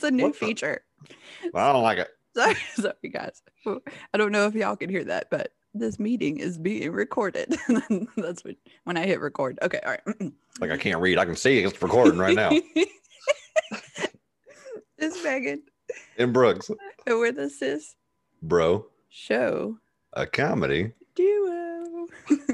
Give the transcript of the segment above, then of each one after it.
a new feature. Well, I don't like it. Sorry, guys. I don't know if y'all can hear that, but this meeting is being recorded. That's when I hit record. Okay, all right. Like I can't read. I can see it's recording right now. It's Megan. And Brooks. And we're the Sis Bro. Show. A comedy. Duo.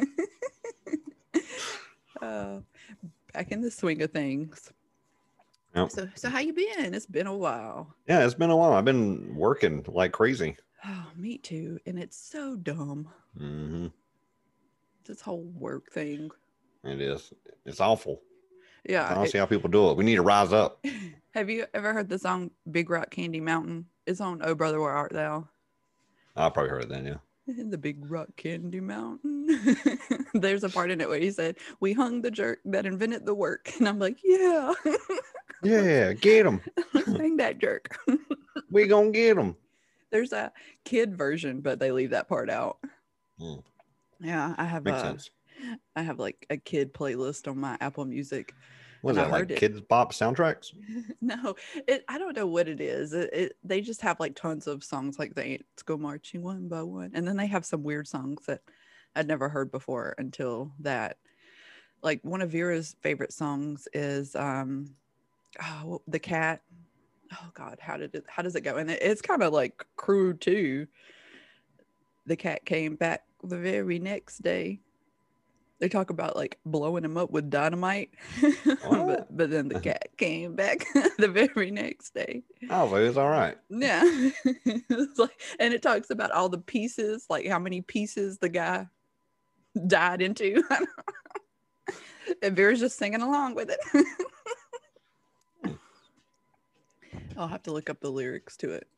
Back in the swing of things. Yep. So how you been? It's been a while. Yeah, it's been a while. I've been working like crazy. Oh, me too. And it's so dumb. Mm-hmm. This whole work thing. It is. It's awful. Yeah. I don't see how people do it. We need to rise up. Have you ever heard the song Big Rock Candy Mountain? It's on Oh Brother, Where Art Thou? I probably heard it then, yeah. In the Big Rock Candy Mountain. There's a part in it where he said, "We hung the jerk that invented the work." And I'm like, yeah. Yeah, get him. Hang that jerk. We gonna get him. There's a kid version, but they leave that part out. Yeah, I have Makes sense. I have like a kid playlist on my Apple Music. What is that, like kids pop soundtracks? No, I don't know what it is. They just have like tons of songs, like the Ants Go Marching One by One, and then they have some weird songs that I'd never heard before until that. Like one of Vera's favorite songs is The Cat. Oh God, how does it go? And it's kind of like crude too. The cat came back the very next day. They talk about like blowing him up with dynamite, but then the cat came back the very next day. Oh, well, it's all right. Yeah. It's like, and it talks about all the pieces, like how many pieces the guy died into. And Vera's just singing along with it. I'll have to look up the lyrics to it.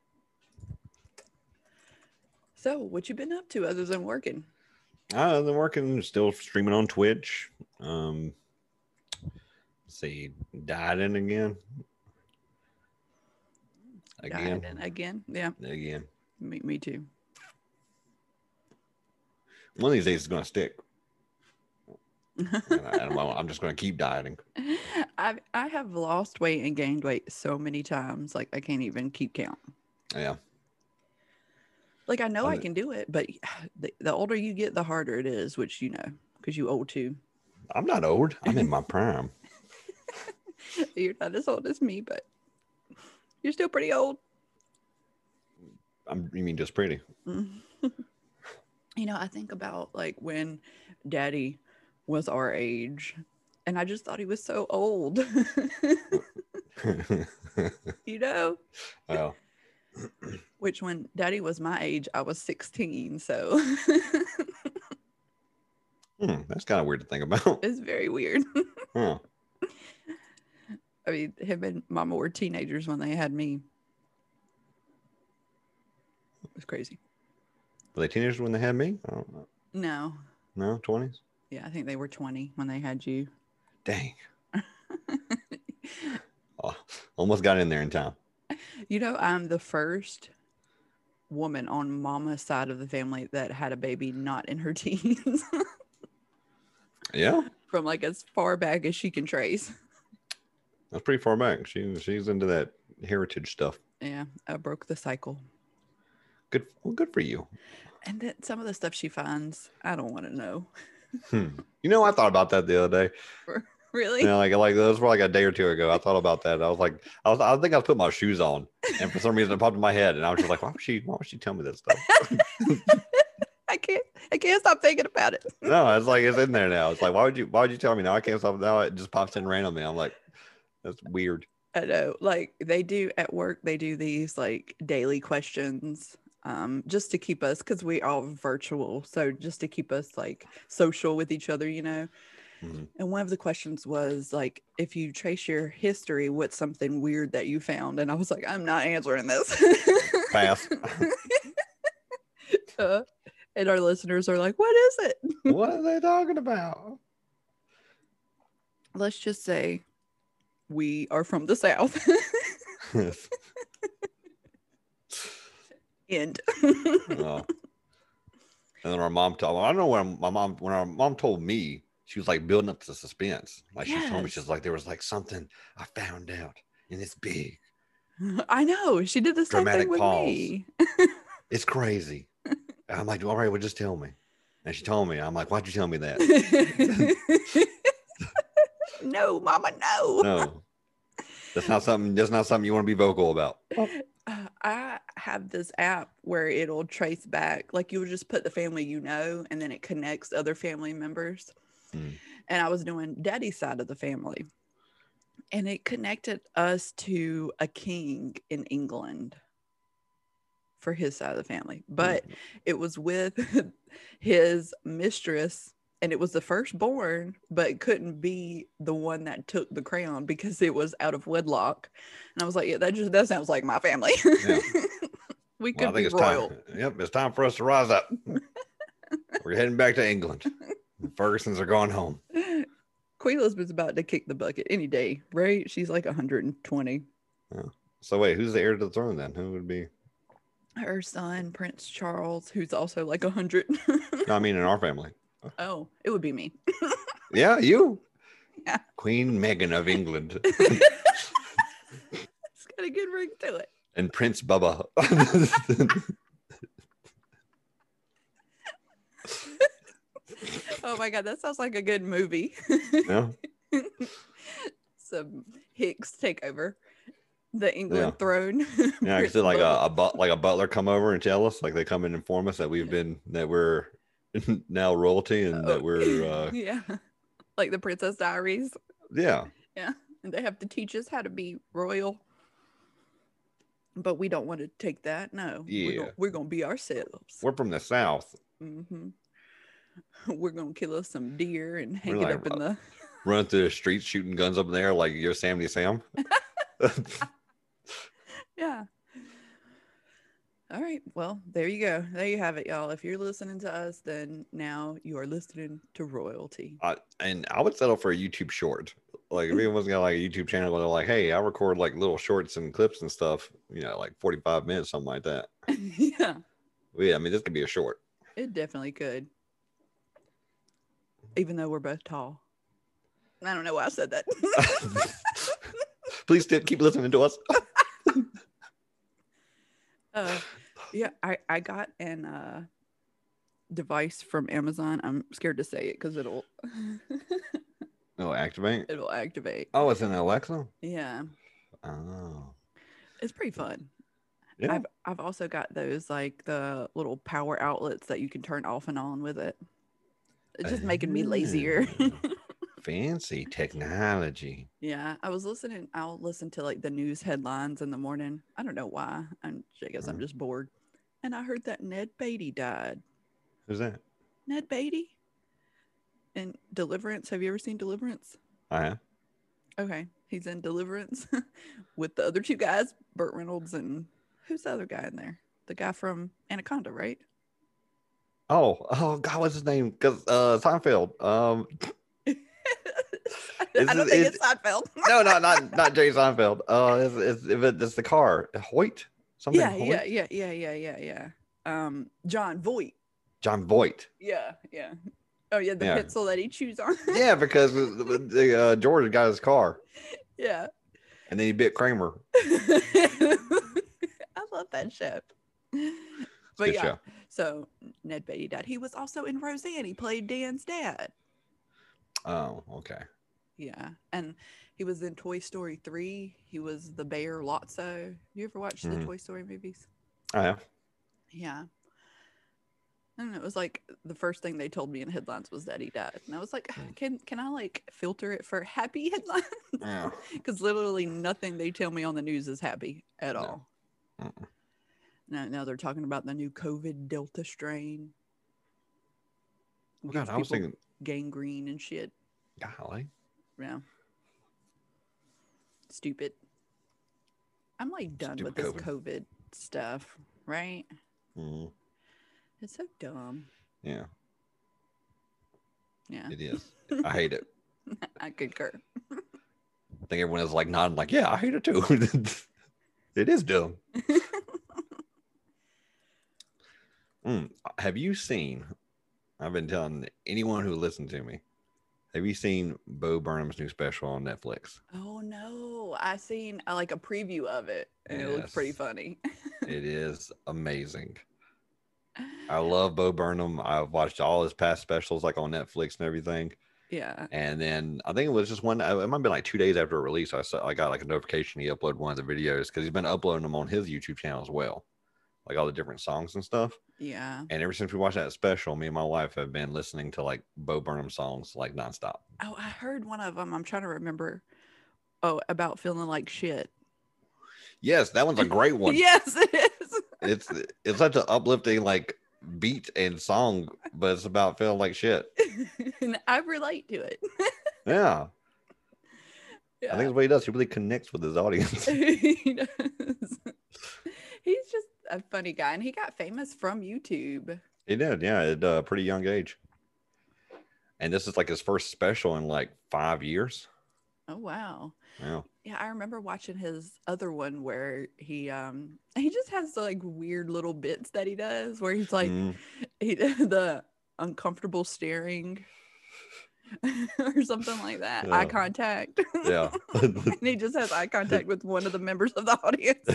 So, what you been up to other than working? I've been working, still streaming on Twitch. Let's see, dieting again. Again, yeah. Again. Me too. One of these days it's going to stick. I'm just going to keep dieting. I have lost weight and gained weight so many times, like I can't even keep count. Yeah. Like I know I can do it, but the older you get, the harder it is, which you know, because you old too. I'm not old. I'm in my prime. You're not as old as me, but you're still pretty old. You mean just pretty? You know, I think about like when Daddy was our age, and I just thought he was so old. You know? Oh. Which when Daddy was my age, I was 16. So that's kind of weird to think about. It's very weird. Huh. I mean, him and Mama were teenagers when they had me. It was crazy. Were they teenagers when they had me? I don't know. No. No, 20s? Yeah, I think they were 20 when they had you. Dang. Oh, almost got in there in time. You know, I'm the first woman on Mama's side of the family that had a baby not in her teens. Yeah? From like as far back as she can trace. That's pretty far back. She's into that heritage stuff. Yeah, I broke the cycle. Good. Well, good for you. And then some of the stuff she finds, I don't want to know. You know, I thought about that the other day. Really? You know, like that was probably like a day or two ago. I thought about that. I was like, I think I was putting my shoes on, and for some reason it popped in my head, and I was just like, why would she tell me that stuff? I can't stop thinking about it. No, it's like it's in there now. It's like, why would you tell me now? I can't stop. Now it just pops in randomly. I'm like, that's weird. I know. Like they do at work, they do these like daily questions. Just to keep us, because we all virtual, so just to keep us like social with each other, you know. Mm-hmm. And one of the questions was like, if you trace your history, what's something weird that you found? And I was like, I'm not answering this. Pass. And our listeners are like, what is it? What are they talking about? Let's just say we are from the South. End. And then our mom told, I don't know when our mom told me, she was like building up the suspense. Like she told me, she's like, there was like something I found out and it's big. I know. She did the same Dramatic thing with pause. me. It's crazy. And I'm like, all right, well, just tell me. And she told me. I'm like, why'd you tell me that? No, Mama, no. No, that's not something. That's not something you want to be vocal about. I have this app where it'll trace back, like you'll just put the family you know, and then it connects other family members. Mm. And I was doing daddy's side of the family, and it connected us to a king in England for his side of the family, but it was with his mistress, and it was the firstborn, but it couldn't be the one that took the crown because it was out of wedlock. And I was like, yeah, that sounds like my family. Yeah. We Well, I could think be it's royal. time. Yep, it's time for us to rise up. We're heading back to England. The Fergusons are going home. Queen Elizabeth's about to kick the bucket any day, right? She's like 120. Yeah. So wait, who's the heir to the throne then? Who would be? Her son, Prince Charles, who's also like 100. No, I mean in our family. Oh, it would be me. Yeah, you. Yeah. Queen Meghan of England. It's got a good ring to it. And Prince Bubba. Oh my God, that sounds like a good movie. Yeah. Some Hicks take over the England throne. Yeah, I see like a butler come over and tell us, like they come and inform us that we're now royalty and that we're yeah, like the Princess Diaries. Yeah. Yeah, and they have to teach us how to be royal. But we don't want to take that. No. Yeah. We're gonna be ourselves. We're from the South. Mm-hmm. We're gonna kill us some deer and hang We're it like, up in the run through the streets shooting guns up in there like Yosemite Sam. Yeah. All right. Well, there you go. There you have it, y'all. If you're listening to us, then now you are listening to royalty. And I would settle for a YouTube short. Like if anyone's got like a YouTube channel where they're like, hey, I record like little shorts and clips and stuff, like 45 minutes, something like that. Yeah. Well, yeah, I mean, this could be a short. It definitely could. Even though we're both tall. I don't know why I said that. Please keep listening to us. Yeah, I got an device from Amazon. I'm scared to say it because it'll activate. It'll activate. Oh, it's an Alexa. Yeah. Oh, it's pretty fun. Yeah. I've also got those like the little power outlets that you can turn off and on with it. It's just making me lazier. Fancy technology. Yeah, I'll listen to like the news headlines in the morning. I don't know why. I guess I'm just bored. And I heard that Ned Beatty died. Who's that? Ned Beatty in Deliverance. Have you ever seen Deliverance? I have. Okay, he's in Deliverance with the other two guys, Burt Reynolds and who's the other guy in there? The guy from Anaconda, right? Oh God, what's his name? Because Seinfeld. I don't think it's Seinfeld. No, not Jerry Seinfeld. It's the car. Hoyt. Something. Yeah. John Voight. John Voight. Yeah. Oh yeah, the pencil that he chews on. Yeah, because the George got his car. Yeah. And then he bit Kramer. I love that show. But yeah, show. So Ned Beatty died. He was also in Roseanne. He played Dan's dad. Oh, okay. Yeah, and he was in Toy Story 3. He was the bear Lotso. You ever watched the Toy Story movies? I have. Yeah. And it was like the first thing they told me in headlines was that he died. And I was like, can I like filter it for happy headlines? Yeah. Because literally nothing they tell me on the news is happy at all. Now they're talking about the new COVID Delta strain. Oh, God, I was thinking gangrene and shit. Golly. Yeah. Stupid. I'm like done with this COVID stuff, right? Mm-hmm. It's so dumb. Yeah. Yeah. It is. I hate it. I concur. I think everyone is like nodding, like, yeah, I hate it too. It is dumb. Have you seen? I've been telling anyone who listened to me. Have you seen Bo Burnham's new special on Netflix? Oh no, I seen like a preview of it, and it looks pretty Yes, funny. it is amazing. I love Bo Burnham. I've watched all his past specials like on Netflix and everything. Yeah. And then I think it was just one. It might have been like 2 days after release. I got like a notification he uploaded one of the videos because he's been uploading them on his YouTube channel as well, like all the different songs and stuff. Yeah. And ever since we watched that special, me and my wife have been listening to like Bo Burnham songs like nonstop. Oh, I heard one of them. I'm trying to remember. Oh, about feeling like shit. Yes, that one's a great one. Yes, it is. It's such an uplifting like beat and song, but it's about feeling like shit. And I relate to it. Yeah. Yeah. I think that's what he does. He really connects with his audience. He does. He's just a funny guy, and he got famous from YouTube. He did, yeah, at a pretty young age. And this is like his first special in like 5 years. Oh wow. Yeah. Yeah, I remember watching his other one where he just has like weird little bits that he does where he's like the uncomfortable staring or something like that. Yeah. Eye contact. Yeah. And he just has eye contact with one of the members of the audience.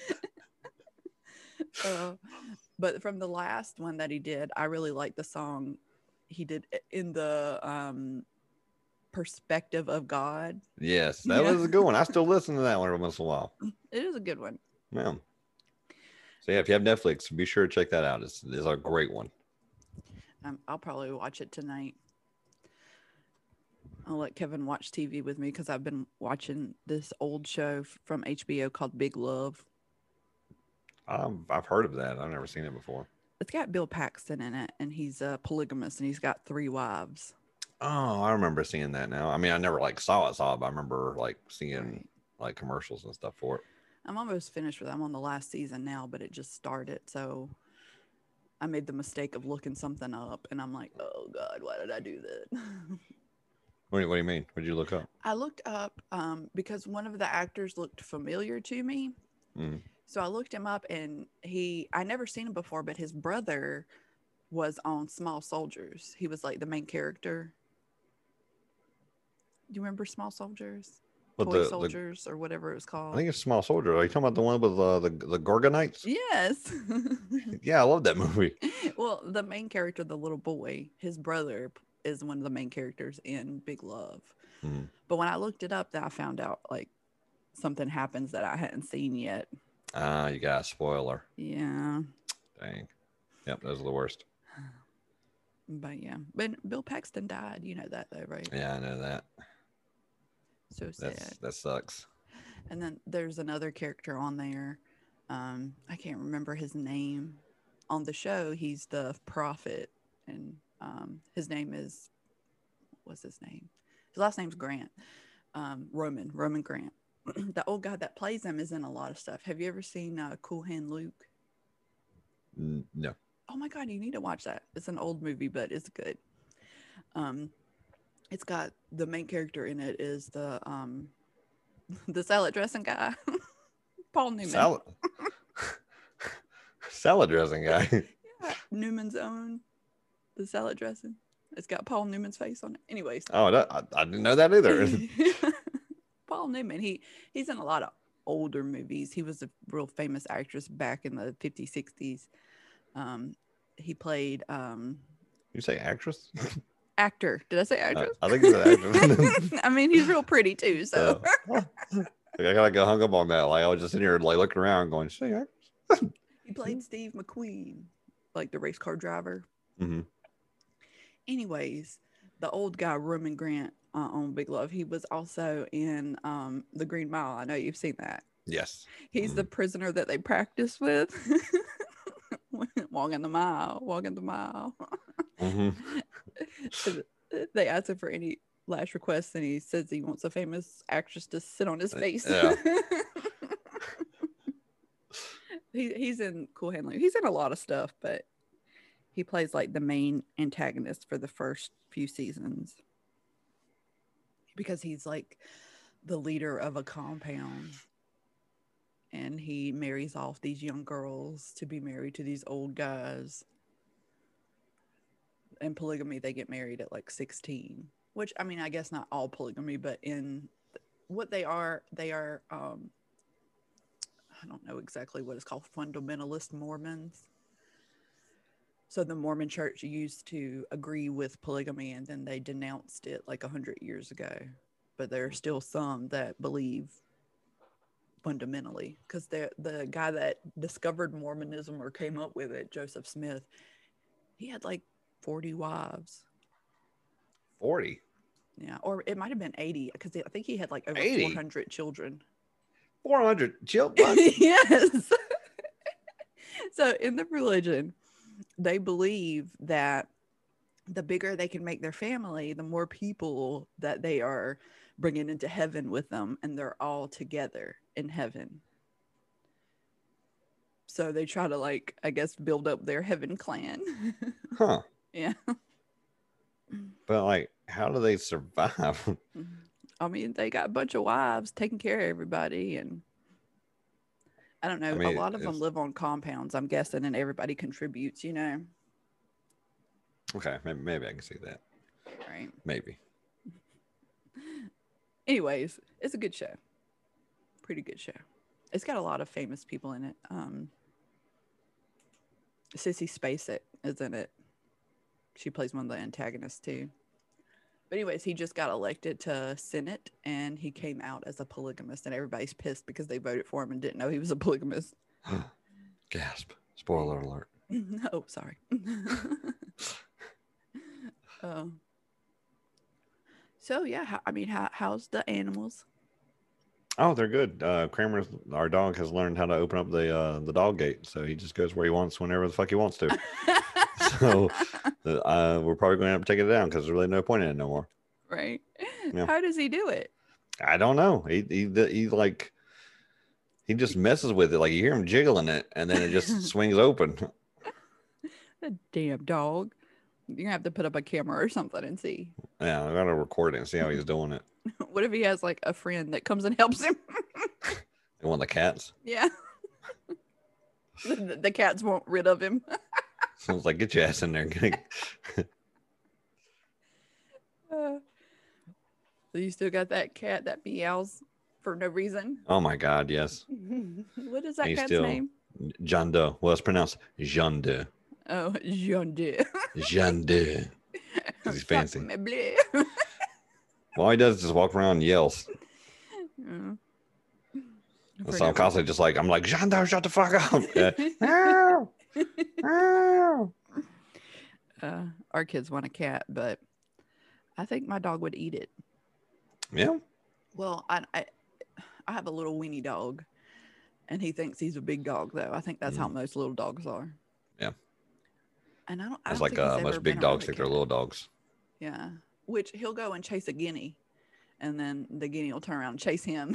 But from the last one that he did, I really liked the song he did in the perspective of God. Yes, that was a good one. I still listen to that one every once in a while. It is a good one. Yeah. So yeah, if you have Netflix, be sure to check that out. It's a great one. I'll probably watch it tonight. I'll let Kevin watch TV with me because I've been watching this old show from HBO called Big Love. I've heard of that. I've never seen it before. It's got Bill Paxton in it, and he's a polygamist, and he's got 3 wives. Oh, I remember seeing that now. I mean, I never like saw it, but I remember like seeing like commercials and stuff for it. I'm almost finished with it. I'm on the last season now, but it just started. So I made the mistake of looking something up, and I'm like, oh God, why did I do that? What do you mean? What did you look up? I looked up because one of the actors looked familiar to me. Mm. So I looked him up, and I never seen him before, but his brother was on Small Soldiers. He was like the main character. Do you remember Small Soldiers? What, Toy Soldiers or whatever it was called. I think it's Small Soldier. Are you talking about the one with the Gorgonites? Yes. Yeah, I love that movie. Well, the main character, the little boy, his brother is one of the main characters in Big Love. Mm. But when I looked it up, then I found out like something happens that I hadn't seen yet. You got a spoiler. Yeah. Dang. Yep, those are the worst. But yeah. But Bill Paxton died. You know that though, right? Yeah, I know that. So sad. That sucks. And then there's another character on there. I can't remember his name. On the show, he's the prophet, and his name is, what's his name? His last name's Grant. Roman Grant. The old guy that plays him is in a lot of stuff. Have you ever seen Cool Hand Luke? No. Oh my God, you need to watch that. It's an old movie, but it's good. It's got the main character in it is the salad dressing guy, Paul Newman. Salad dressing guy. Yeah, Newman's Own, the salad dressing. It's got Paul Newman's face on it. Anyways. Oh, I didn't know that either. Paul Newman, he's in a lot of older movies. He was a real famous actress back in the 50s, 60s. He played You say actress? Actor. Did I say actress? I think you said actress. I mean, he's real pretty too, so I gotta go hung up on that. Like I was just sitting here like looking around going, say actress. He played Steve McQueen, like the race car driver. Mm-hmm. Anyways, the old guy Roman Grant on Big Love, he was also in The Green Mile. I know you've seen that. Yes. He's the prisoner that they practice with. Walking the mile. Mm-hmm. They asked him for any last requests, and he says he wants a famous actress to sit on his face. Yeah. He's in Cool Hand Luke. He's in a lot of stuff, but he plays like the main antagonist for the first few seasons because he's like the leader of a compound, and he marries off these young girls to be married to these old guys. In polygamy, they get married at like 16. which I mean, I guess not all polygamy, but in what they are, I don't know exactly what it's called, fundamentalist Mormons. So the Mormon church used to agree with polygamy and then they denounced it like 100 years ago. But there are still some that believe fundamentally, because the guy that discovered Mormonism or came up with it, Joseph Smith, he had like 40 wives. 40. Yeah, or it might have been 80 because I think he had like over 80? 400 children. 400 children? Yes. So in the religion, they believe that the bigger they can make their family, the more people that they are bringing into heaven with them, and they're all together in heaven. So they try to, like, I guess, build up their heaven clan. Huh. Yeah. But like, how do they survive? I mean, they got a bunch of wives taking care of everybody, and I don't know. I mean, a lot of them live on compounds, I'm guessing, and everybody contributes, you know. Okay, maybe I can see that. Right. Maybe. Anyways, it's a good show. Pretty good show. It's got a lot of famous people in it. Sissy Spacek is in it. She plays one of the antagonists too. But anyways, he just got elected to Senate and he came out as a polygamist, and everybody's pissed because they voted for him and didn't know he was a polygamist. Gasp. Spoiler alert. Oh, sorry. So yeah, I mean, how's the animals? Oh, they're good. Kramer, our dog, has learned how to open up the dog gate, so he just goes where he wants whenever the fuck he wants to. So we're probably going to have to take it down because there's really no point in it no more. Right? Yeah. How does he do it? I don't know. He like he just messes with it. Like you hear him jiggling it, and then it just swings open. That damn dog. You're gonna have to put up a camera or something and see. Yeah, I gotta record it and see how he's doing it. What if he has like a friend that comes and helps him? And one of the cats. Yeah. The cats won't rid of him. Sounds like, get your ass in there. So you still got that cat that meows for no reason? Oh my God, yes. What is that cat's name? Jean Doe. Well, it's pronounced Jean Doe. Oh, Jean Doe. Jean Doe. Because he's fancy. All he does is just walk around and yells. So I'm constantly just like, I'm like, Jean Doe, shut the fuck up. Our kids want a cat, but I think my dog would eat it. Yeah. Well, I have a little weenie dog, and he thinks he's a big dog, though. I think that's how most little dogs are. Yeah. And I don't it's think like most big dogs think they're little dogs. Yeah. Which he'll go and chase a guinea, and then the guinea will turn around and chase him.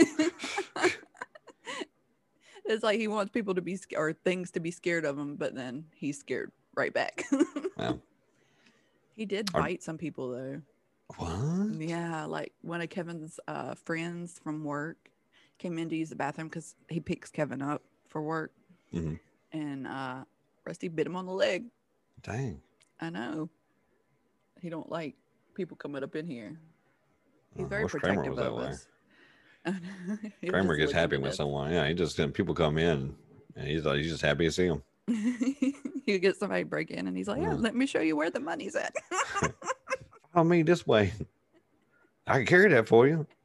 It's like he wants people to be or things to be scared of him, but then he's scared right back. Yeah. He did bite some people though. What? Yeah, like one of Kevin's friends from work came in to use the bathroom because he picks Kevin up for work, and Rusty bit him on the leg. Dang. I know. He don't like people coming up in here. He's very Kramer protective was of that us. Kramer gets happy when someone, he just people come in, and he's just happy to see them. You get somebody break in, and he's like, "Yeah, let me show you where the money's at." Follow me this way. I can carry that for you.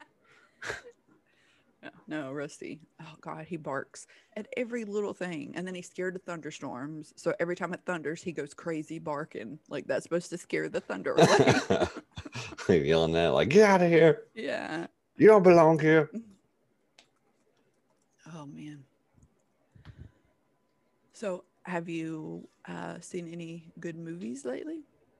No, Rusty. Oh God, he barks at every little thing, and then he's scared of thunderstorms. So every time it thunders, he goes crazy barking. Like that's supposed to scare the thunder away. Yelling that, like, get out of here. Yeah. You don't belong here. Oh man. So, have you seen any good movies lately?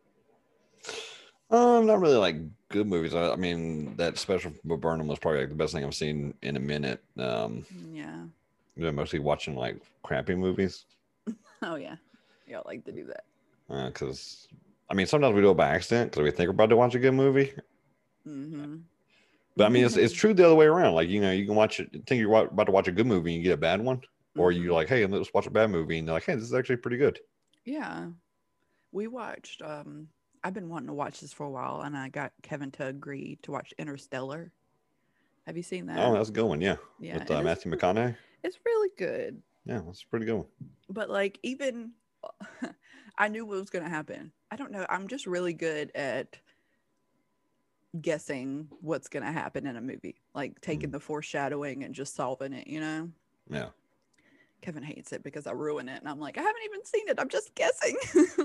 Not really like good movies. I mean, that special for Burnham was probably like the best thing I've seen in a minute. Yeah. Mostly watching like crappy movies. Oh yeah, yeah, I like to do that. Because I mean, sometimes we do it by accident because we think we're about to watch a good movie. But I mean, it's true the other way around. Like, you can watch it, think you're about to watch a good movie and you get a bad one. Or you're like, hey, let's watch a bad movie. And they're like, hey, this is actually pretty good. Yeah. We watched, I've been wanting to watch this for a while, and I got Kevin to agree to watch Interstellar. Have you seen that? Oh, that's a good one. Yeah, Yeah, with Matthew McConaughey. it's really good. Yeah, that's a pretty good one. But like, even I knew what was going to happen. I don't know. I'm just really good at guessing what's going to happen in a movie, like taking the foreshadowing and just solving it, you know? Yeah. Kevin hates it because I ruin it. And I'm like, I haven't even seen it. I'm just guessing.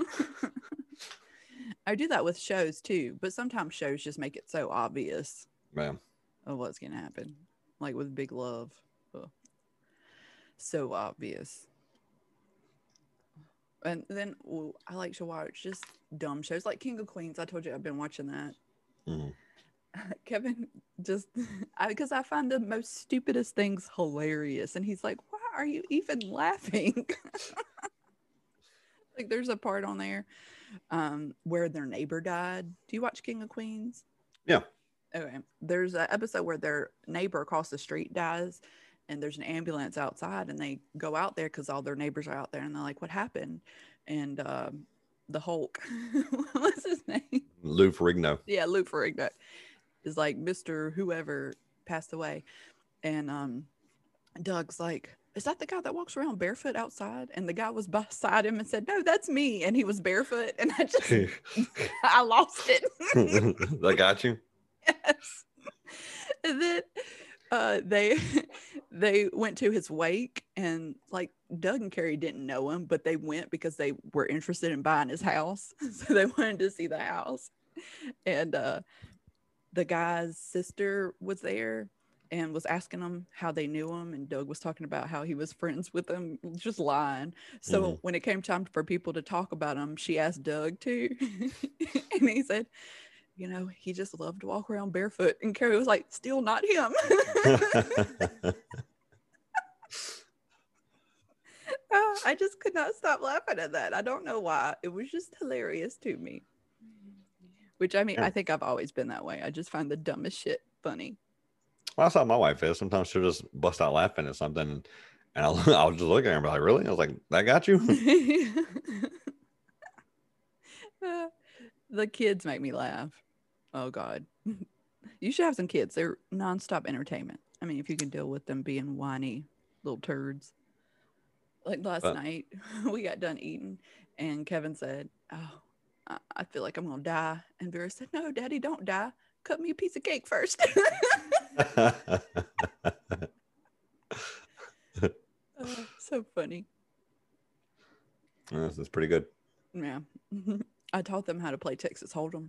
I do that with shows too, but sometimes shows just make it so obvious Yeah. of what's going to happen. Like with Big Love. Ugh. So obvious. And then I like to watch just dumb shows like King of Queens. I told you I've been watching that. Mm-hmm. Kevin just, because I find the most stupidest things hilarious. And he's like, why are you even laughing? Like there's a part on there where their neighbor died. Do you watch King of Queens? Yeah. Okay. There's an episode where their neighbor across the street dies and there's an ambulance outside and they go out there because all their neighbors are out there and they're like, what happened? And the Hulk, what's his name? Lou Ferrigno. Yeah, Lou Ferrigno is like, Mr. Whoever passed away. And Doug's like, is that the guy that walks around barefoot outside? And the guy was beside him and said, no, that's me. And he was barefoot. And I just, I lost it. That got you? Yes. And then they went to his wake, and like Doug and Carrie didn't know him, but they went because they were interested in buying his house. So they wanted to see the house. And the guy's sister was there and was asking them how they knew him, and Doug was talking about how he was friends with them, just lying. So when it came time for people to talk about him, she asked Doug too. And he said, you know, he just loved to walk around barefoot. And Carrie was like, still not him. I just could not stop laughing at that. I don't know why. It was just hilarious to me. Which, I mean, I think I've always been that way. I just find the dumbest shit funny. Well, that's how my wife is. Sometimes she'll just bust out laughing at something, and I'll just look at her and be like, really? I was like, that got you? The kids make me laugh. Oh, God. You should have some kids. They're nonstop entertainment. I mean, if you can deal with them being whiny little turds. Like last night, we got done eating, and Kevin said, oh, I feel like I'm going to die. And Vera said, no, Daddy, don't die. Cut me a piece of cake first. So funny. This is pretty good. Yeah. I taught them how to play Texas Hold'em.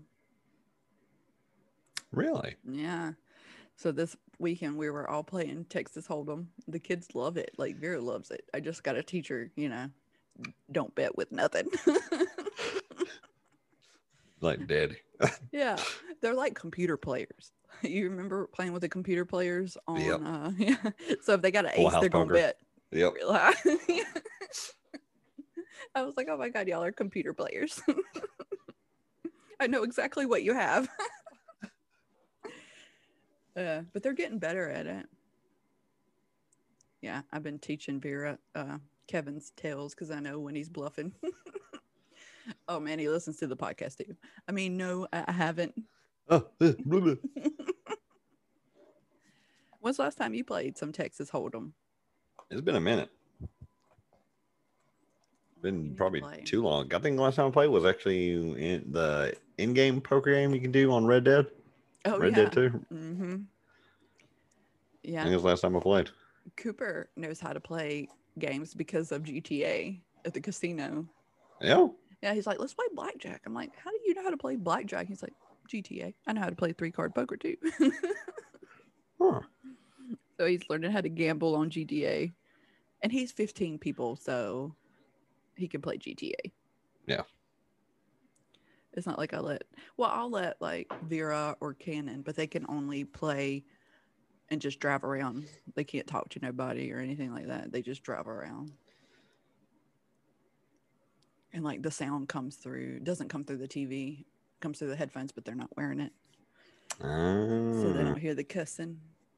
Really? Yeah. So this weekend we were all playing Texas Hold'em. The kids love it. Like Vera loves it. I just got to teach her, you know, don't bet with nothing. Like Daddy. Yeah. They're like computer players. You remember playing with the computer players on Yep. Yeah. So if they got an ace, they're going to bet. Yep. Real high. I was like, oh my God, y'all are computer players. I know exactly what you have. But they're getting better at it. Yeah, I've been teaching Vera Kevin's tales because I know when he's bluffing. Oh man, he listens to the podcast too. I mean, no, I haven't. When's the last time you played some Texas Hold'em? It's been a minute. Been probably too long. I think the last time I played was actually in the in-game poker game you can do on Red Dead. Oh, Red Dead 2. Mm-hmm. Yeah. I think it was the last time I played. Cooper knows how to play games because of GTA at the casino. Yeah? Yeah, he's like, let's play blackjack. I'm like, how do you know how to play blackjack? He's like, GTA. I know how to play 3-card poker too. Huh. So he's learning how to gamble on GTA. And he's 15 people, so he can play GTA. Yeah. It's not like I'll let like Vera or Cannon, but they can only play and just drive around. They can't talk to nobody or anything like that. They just drive around. And like the sound comes through, doesn't come through the TV, comes through the headphones, but they're not wearing it. So they don't hear the cussing.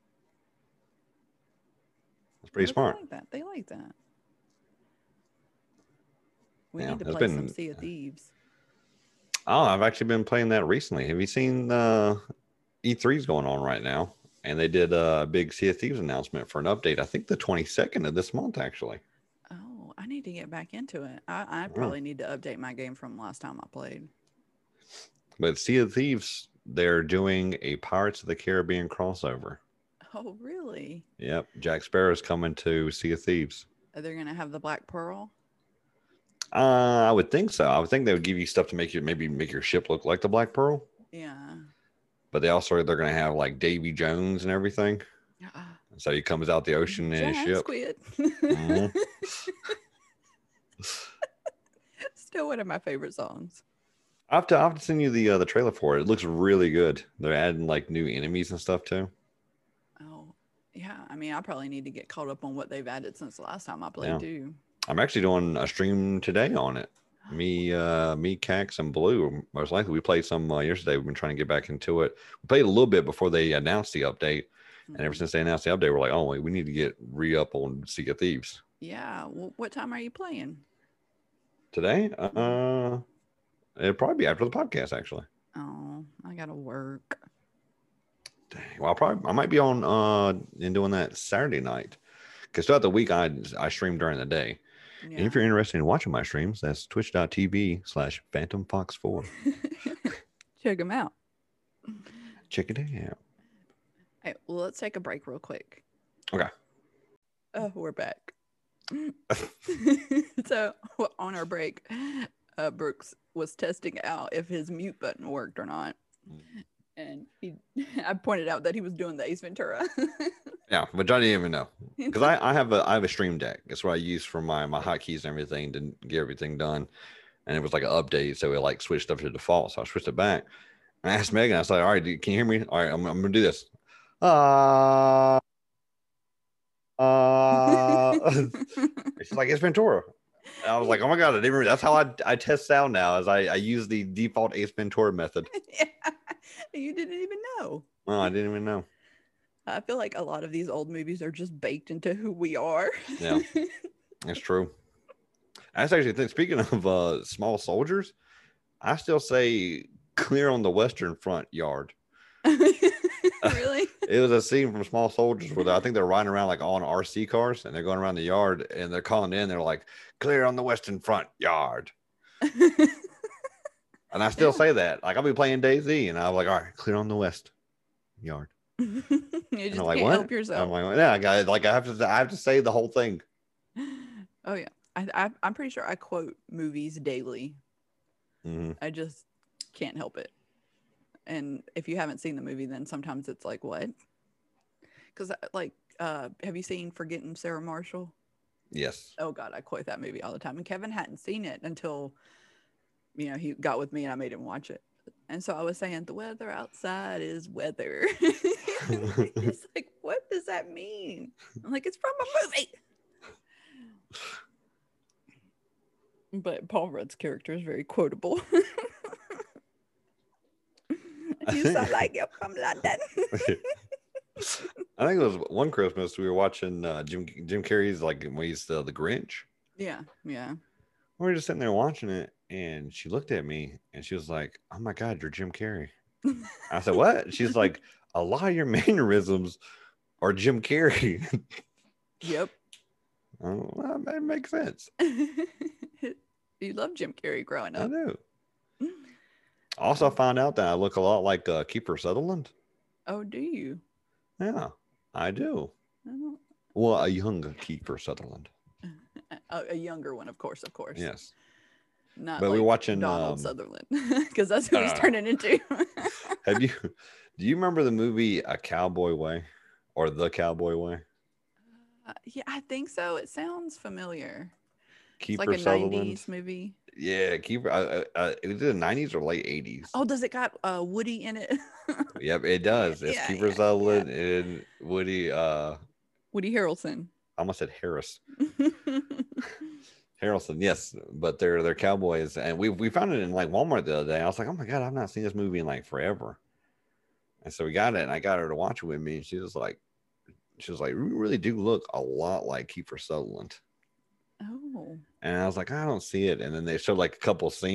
That's pretty smart. They like that. We need to play some Sea of Thieves. Oh, I've actually been playing that recently. Have you seen E3's going on right now? And they did a big Sea of Thieves announcement for an update. I think the 22nd of this month, actually. Oh, I need to get back into it. I Oh. probably need to update my game from last time I played. But Sea of Thieves, they're doing a Pirates of the Caribbean crossover. Oh, really? Yep, Jack Sparrow's coming to Sea of Thieves. Are they going to have the Black Pearl? I would think so. I would think they would give you stuff to make you maybe make your ship look like the Black Pearl. Yeah. But they're going to have like Davy Jones and everything. So he comes out the ocean in his Giant ship. squid. Mhm. Still one of my favorite songs. I'll have to send you the trailer for it. It looks really good. They're adding like new enemies and stuff too. Oh, yeah. I mean, I probably need to get caught up on what they've added since the last time I played Yeah. too. I'm actually doing a stream today on it. Me, Cax, and Blue. Most likely, we played some yesterday. We've been trying to get back into it. We played a little bit before they announced the update, and ever since they announced the update, we're like, oh, we need to get re-up on Sea of Thieves. Yeah. Well, what time are you playing Today? It'll probably be after the podcast, actually. Oh, I gotta work. Dang. Well, I might be on and doing that Saturday night because throughout the week I stream during the day. Yeah. And if you're interested in watching my streams, that's twitch.tv/PhantomFox4. Check them out. Check it out. Hey, well, let's take a break real quick. Okay. We're back. So on our break, Brooks was testing out if his mute button worked or not. And I pointed out that he was doing the Ace Ventura. Yeah, but I didn't even know because I have a stream deck. That's what I use for my hotkeys and everything to get everything done. And it was like an update, so it like switched up to default. So I switched it back. And I asked Megan, I was like, "All right, can you hear me? All right, I'm gonna do this." She's like, "It's Ventura." And I was like, "Oh my god, I didn't remember." That's how I test sound now. Is I use the default Ace Ventura method. Yeah. You didn't even know. Oh, I didn't even know. I feel like a lot of these old movies are just baked into who we are. Yeah, that's true. That's actually speaking of small soldiers, I still say clear on the Western Front yard. Really? It was a scene from Small Soldiers where I think they're riding around like on RC cars and they're going around the yard and they're calling in. They're like, clear on the Western Front yard. And I still say that. Like I'll be playing DayZ and I'm like, all right, clear on the West yard. You just like, can't what? help yourself. I'm like, yeah, guys, like I have to say the whole thing. Oh yeah. I'm pretty sure I quote movies daily. Mm-hmm. I just can't help it. And if you haven't seen the movie, then sometimes it's like, what? Because have you seen Forgetting Sarah Marshall? Yes. Oh God, I quote that movie all the time. And Kevin hadn't seen it until, he got with me and I made him watch it. And so I was saying, the weather outside is weather. He's like, what does that mean? I'm like, it's from a movie. But Paul Rudd's character is very quotable. You sound like you're from London. I think it was one Christmas we were watching Jim Carrey's like when he's the Grinch. Yeah. We were just sitting there watching it, and she looked at me and she was like, "Oh my God, you're Jim Carrey." I said, "What?" She's like, "A lot of your mannerisms are Jim Carrey." Yep. Oh, well, that makes sense. You loved Jim Carrey growing up. I do. Also, found out that I look a lot like Kiefer Sutherland. Oh, do you? Yeah, I do. Well, a younger Kiefer Sutherland. A younger one, of course. Yes. Not but like we're watching Donald Sutherland, because that's who he's turning into. Do you remember the movie A Cowboy Way or The Cowboy Way? Yeah, I think so. It sounds familiar. Kiefer It's like a Sutherland. 90s movie. Yeah, Kiefer. Is it the 90s or late 80s? Oh, does it got Woody in it? Yep, it does. It's Kiefer Sutherland and Woody. Woody Harrelson. I almost said Harris. Harrelson, yes, but they're cowboys, and we found it in like Walmart the other day. I was like, oh my God, I've not seen this movie in like forever. And so we got it, and I got her to watch it with me, and she was like, we really do look a lot like Kiefer Sutherland. Oh. And I was like, I don't see it. And then they showed like a couple of scenes,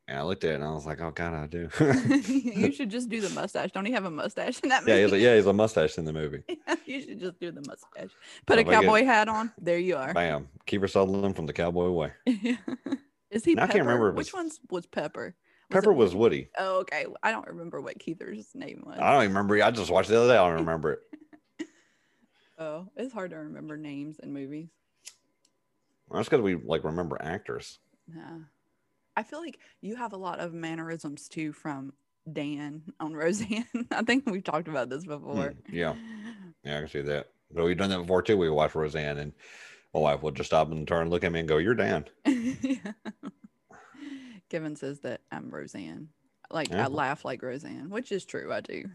And I looked at it and I was like, oh God, I do. You should just do the mustache. Don't he have a mustache in that Yeah, movie? he's a mustache in the movie. You should just do the mustache. Put So a if I get, cowboy hat on. There you are. bam, Kiefer Sutherland from The Cowboy Way. Is he Now I can't Pepper? remember if Which one's was Pepper? Was Pepper it was Woody? Woody. Oh, okay. I don't remember what Keither's name was. I don't even remember. I just watched it the other day. I don't remember it. Oh, it's hard to remember names in movies. Well, that's because we like remember actors. Yeah. I feel like you have a lot of mannerisms too from Dan on Roseanne. I think we've talked about this before. Yeah, I can see that. But we've done that before too. We watched Roseanne, and my wife will just stop and turn, look at me, and go, "You're Dan." Yeah. Kevin says that I'm Roseanne. Like I laugh like Roseanne, which is true. I do.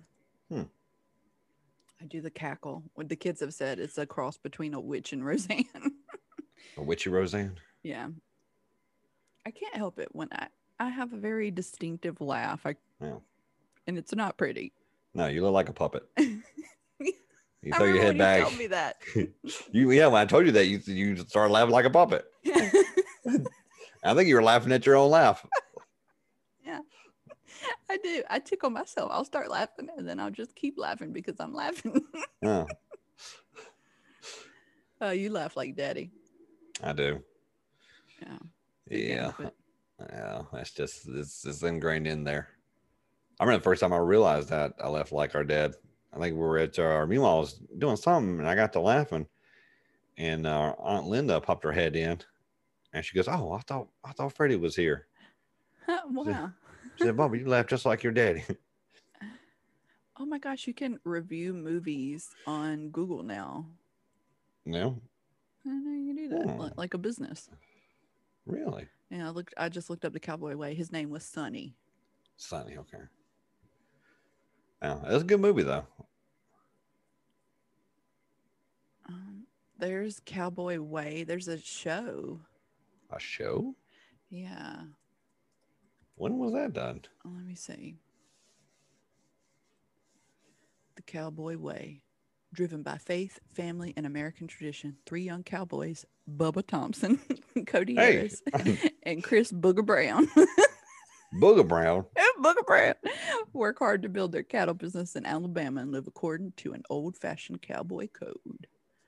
I do the cackle. What the kids have said, it's a cross between a witch and Roseanne. A witchy Roseanne. Yeah. I can't help it when I have a very distinctive laugh. And it's not pretty. No, you look like a puppet. You I throw your remember head when back. you told me that. When I told you that, you started laughing like a puppet. I think you were laughing at your own laugh. Yeah, I do. I tickle myself. I'll start laughing and then I'll just keep laughing because I'm laughing. Oh, you laugh like daddy. I do. Yeah. Yeah. That's just it's ingrained in there. I remember the first time I realized that I laughed like our dad. I think we were at our meanwhile I was doing something and I got to laughing, and our Aunt Linda popped her head in, and she goes, "Oh, I thought Freddie was here." Wow. She said, "Bobby, you laugh just like your daddy." Oh my gosh, you can review movies on Google now. No. I know you can do that, like a business. Really? Yeah, I just looked up The Cowboy Way. His name was Sonny. Sonny, okay. Yeah, it was a good movie though. There's Cowboy Way. There's a show. A show? Yeah. When was that done? Let me see. The Cowboy Way. Driven by faith, family, and American tradition. 3 young cowboys, Bubba Thompson, Cody Harris, and Chris Booger Brown. Booger Brown? Booger Brown. Work hard to build their cattle business in Alabama and live according to an old-fashioned cowboy code.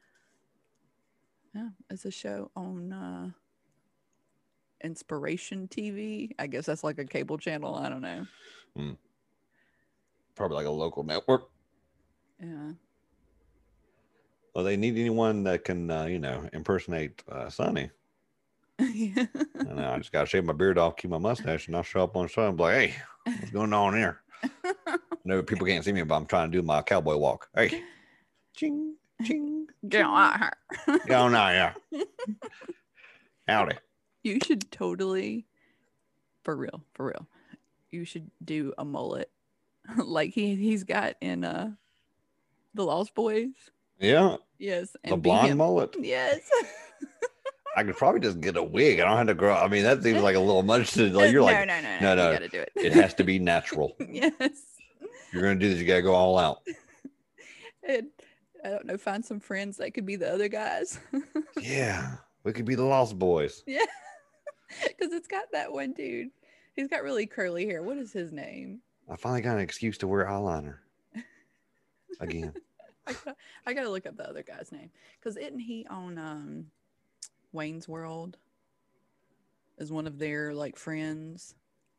Yeah, it's a show on Inspiration TV. I guess that's like a cable channel. I don't know. Probably like a local network. Yeah. Well, they need anyone that can, impersonate Sonny. Yeah. I know. I just got to shave my beard off, keep my mustache, and I'll show up on the show and be like, "Hey, what's going on here?" No, people can't see me, but I'm trying to do my cowboy walk. Hey, ching, ching. Get on her. Get on out, yeah. Howdy. You should totally, for real, you should do a mullet like he's got in The Lost Boys. Yeah. Yes. And the blonde mullet. Yes. I could probably just get a wig. I don't have to grow. I mean, that seems like a little much to like. You're like, no. You gotta do it. It has to be natural. Yes. If you're gonna do this, you gotta go all out. And I don't know, find some friends that could be the other guys. Yeah, we could be the Lost Boys. Yeah, because it's got that one dude. He's got really curly hair. What is his name? I finally got an excuse to wear eyeliner again. I gotta look up the other guy's name, because isn't he on Wayne's World as one of their like friends?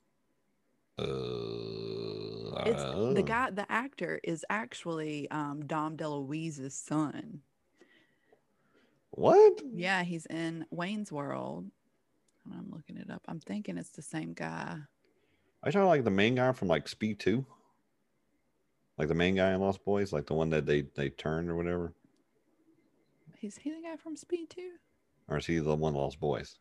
It's the guy. The actor is actually Dom DeLuise's son. What? Yeah, he's in Wayne's World. I'm looking it up. I'm thinking it's the same guy. I saw like the main guy from like Speed 2. Like the main guy in Lost Boys, like the one that they turned or whatever. Is he the guy from Speed 2? Or is he the one Lost Boys?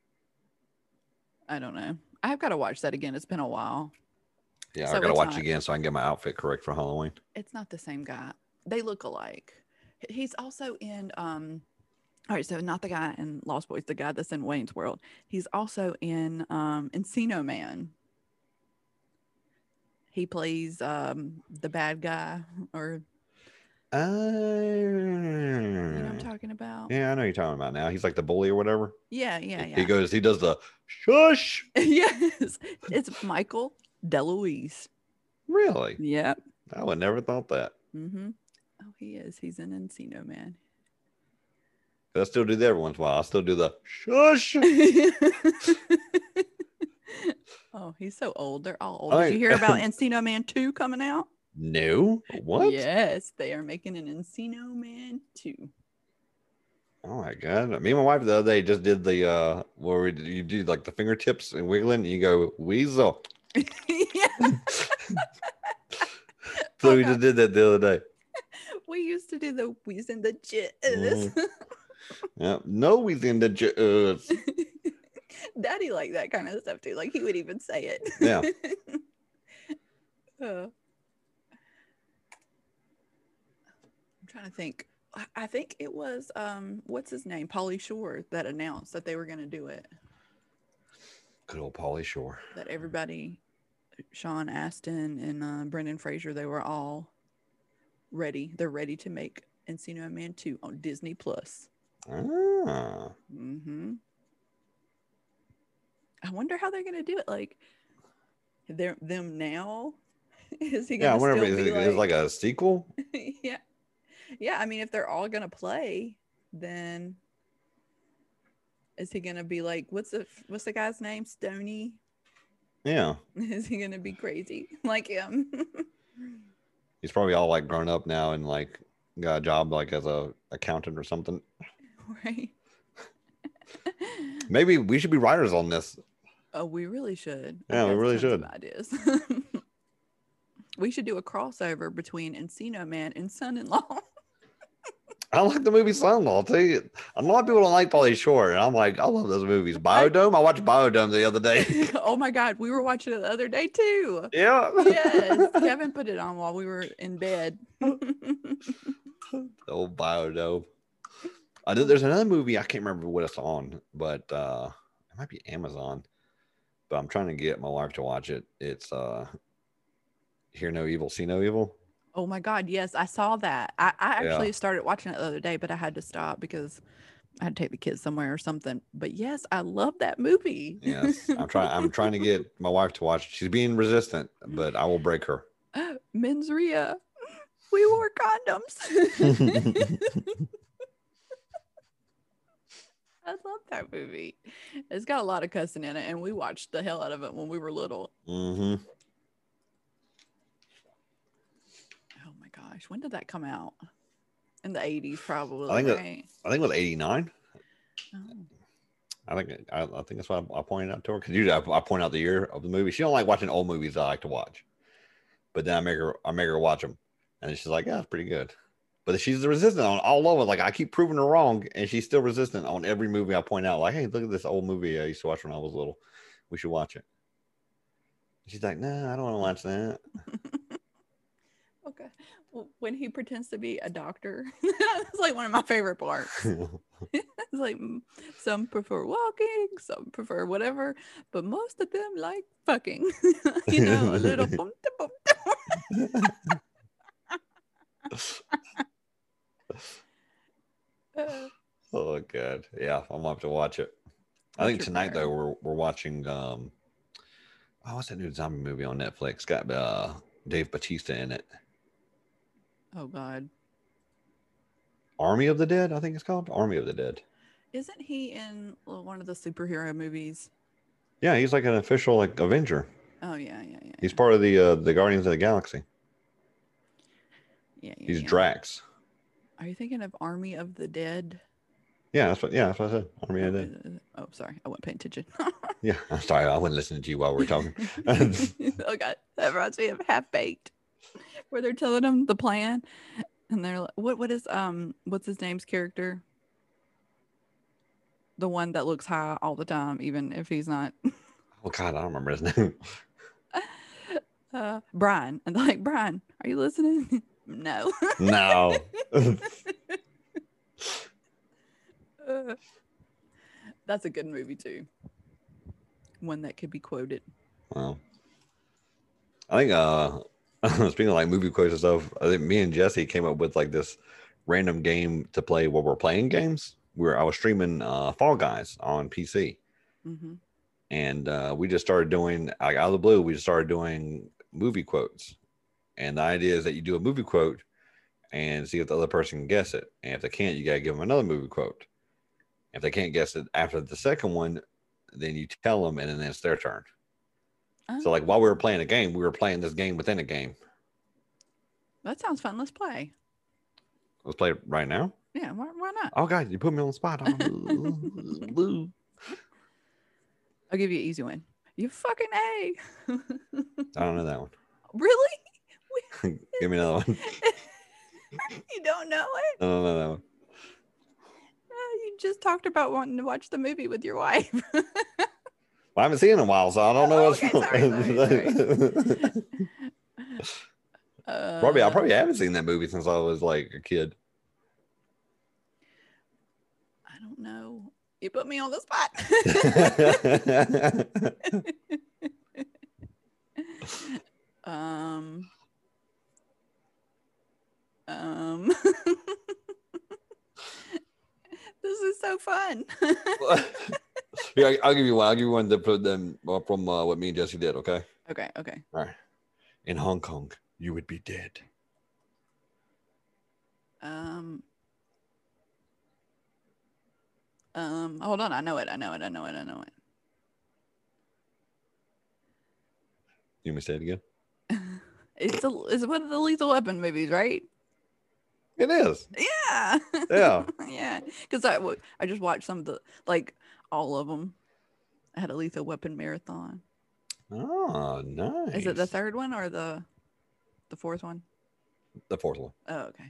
I don't know. I've got to watch that again. It's been a while. Yeah, I got to watch it again so I can get my outfit correct for Halloween. It's not the same guy. They look alike. He's also in all right, so not the guy in Lost Boys, the guy that's in Wayne's World. He's also in Encino Man. He plays the bad guy, or Uh, You know what I'm talking about? yeah, I know you're talking about now. He's like the bully or whatever. Yeah, yeah, He yeah. goes, he does the shush. Yes, it's Michael DeLuise. Really? Yep. I would never thought that. Mm-hmm. Oh, he is. He's an Encino Man. I still do that every once in a while. I still do the shush. Oh, he's so old. They're all old. Did I you hear about Encino Man 2 coming out? no. What? Yes, they are making an Encino Man 2. Oh my god! Me and my wife the other day just did the where you do like the fingertips and wiggling, and you go weasel. Yeah. So Oh, we God. just did that the other day. We used to do the wheeze and the jizz. Yeah, no, we in the Daddy liked that kind of stuff too. Like he would even say it. yeah. I'm trying to think. I think it was what's his name, Pauly Shore, that announced that they were going to do it. Good old Pauly Shore. That everybody, Sean Astin and Brendan Fraser, they were all ready. They're ready to make Encino Man 2 on Disney Plus. Ah. Mm-hmm. I wonder how they're going to do it. Like, them now? Is he going to whenever still be it's like a sequel. Yeah. Yeah, I mean, if they're all gonna play, then is he gonna be like, what's the guy's name? Stoney? Yeah. Is he gonna be crazy like him? He's probably all like grown up now and like got a job like as a accountant or something. Right. Maybe we should be writers on this. Oh, we really should. Yeah, we really should. Ideas. We should do a crossover between Encino Man and Son-in-Law. I like the movie Son-in-Law too. A lot of people don't like Pauly Shore, and I'm like, I love those movies. Biodome. I watched Biodome the other day. Oh my God, we were watching it the other day too. Yeah. Yes, Kevin put it on while we were in bed. The old Biodome. There's another movie I can't remember what it's on, but it might be Amazon. But I'm trying to get my wife to watch it. It's Hear No Evil, See No Evil. Oh my God, yes, I saw that. I actually started watching it the other day, but I had to stop because I had to take the kids somewhere or something. But yes, I love that movie. Yes, I'm trying to get my wife to watch it. She's being resistant, but I will break her. Mens rea. We wore condoms. I love that movie. It's got a lot of cussing in it, and we watched the hell out of it when we were little. Mm-hmm. Oh my gosh, when did that come out? In the 80s, probably. I think right? it was 89. Oh. I think that's why I pointed out to her, because usually I point out the year of the movie. She don't like watching old movies I like to watch, but then I make her watch them, and she's like, yeah, it's pretty good. But she's resistant on all of it. Like I keep proving her wrong, and she's still resistant on every movie I point out. Like, hey, look at this old movie I used to watch when I was little. We should watch it. She's like, nah, I don't want to watch that. Okay. Well, when he pretends to be a doctor, it's like one of my favorite parts. It's like some prefer walking, some prefer whatever, but most of them like fucking. A little boom, boom. Oh god, yeah, I'm gonna have to watch it. I think tonight though we're watching what's that new zombie movie on Netflix? Got Dave Bautista in it. Oh God. Army of the Dead, I think it's called. Army of the Dead. Isn't he in one of the superhero movies? Yeah, he's like an official like Avenger. Oh yeah. He's part of the Guardians of the Galaxy. Yeah. He's Drax. Are you thinking of Army of the Dead? Yeah, that's what I said. Army of the Dead. Oh, sorry, I wasn't paying attention. Yeah, I'm sorry, I wasn't listening to you while we were talking. Oh God, that reminds me of Half Baked, where they're telling him the plan, and they're like, "What is what's his name's character? The one that looks high all the time, even if he's not." Oh God, I don't remember his name. Brian, and they're like, "Brian, are you listening?" No. No. That's a good movie too. One that could be quoted. Well, I think Speaking of like movie quotes and stuff, I think me and Jesse came up with like this random game to play while we're playing games. Where I was streaming Fall Guys on PC, Mm-hmm. and we just started doing like out of the blue. We just started doing movie quotes, and the idea is that you do a movie quote and see if the other person can guess it. And if they can't, you gotta give them another movie quote. If they can't guess it after the second one, then you tell them, and then it's their turn. So like while we were playing a game, we were playing this game within a game. That sounds fun. Let's play. Let's play it right now. Yeah, why not? Oh God, you put me on the spot. I'll give you an easy one. You fucking A. I don't know that one. Really? Give me another one. You don't know it? I don't know that one. You just talked about wanting to watch the movie with your wife. Well, I haven't seen it in a while, so I don't know what's sorry. I probably haven't seen that movie since I was like a kid. I don't know. You put me on the spot. This is so fun. Yeah, I'll give you one. I'll give you one to put them from what me and Jesse did. Okay. Okay. All right. In Hong Kong, you would be dead. Hold on. I know it. You want me to say it again? It's one of the Lethal Weapon movies, right? It is. Yeah. Yeah. Yeah. Because I just watched some of the, like, all of them. I had a Lethal Weapon marathon. Oh, nice. Is it the third one or the fourth one? The fourth one. Oh, okay.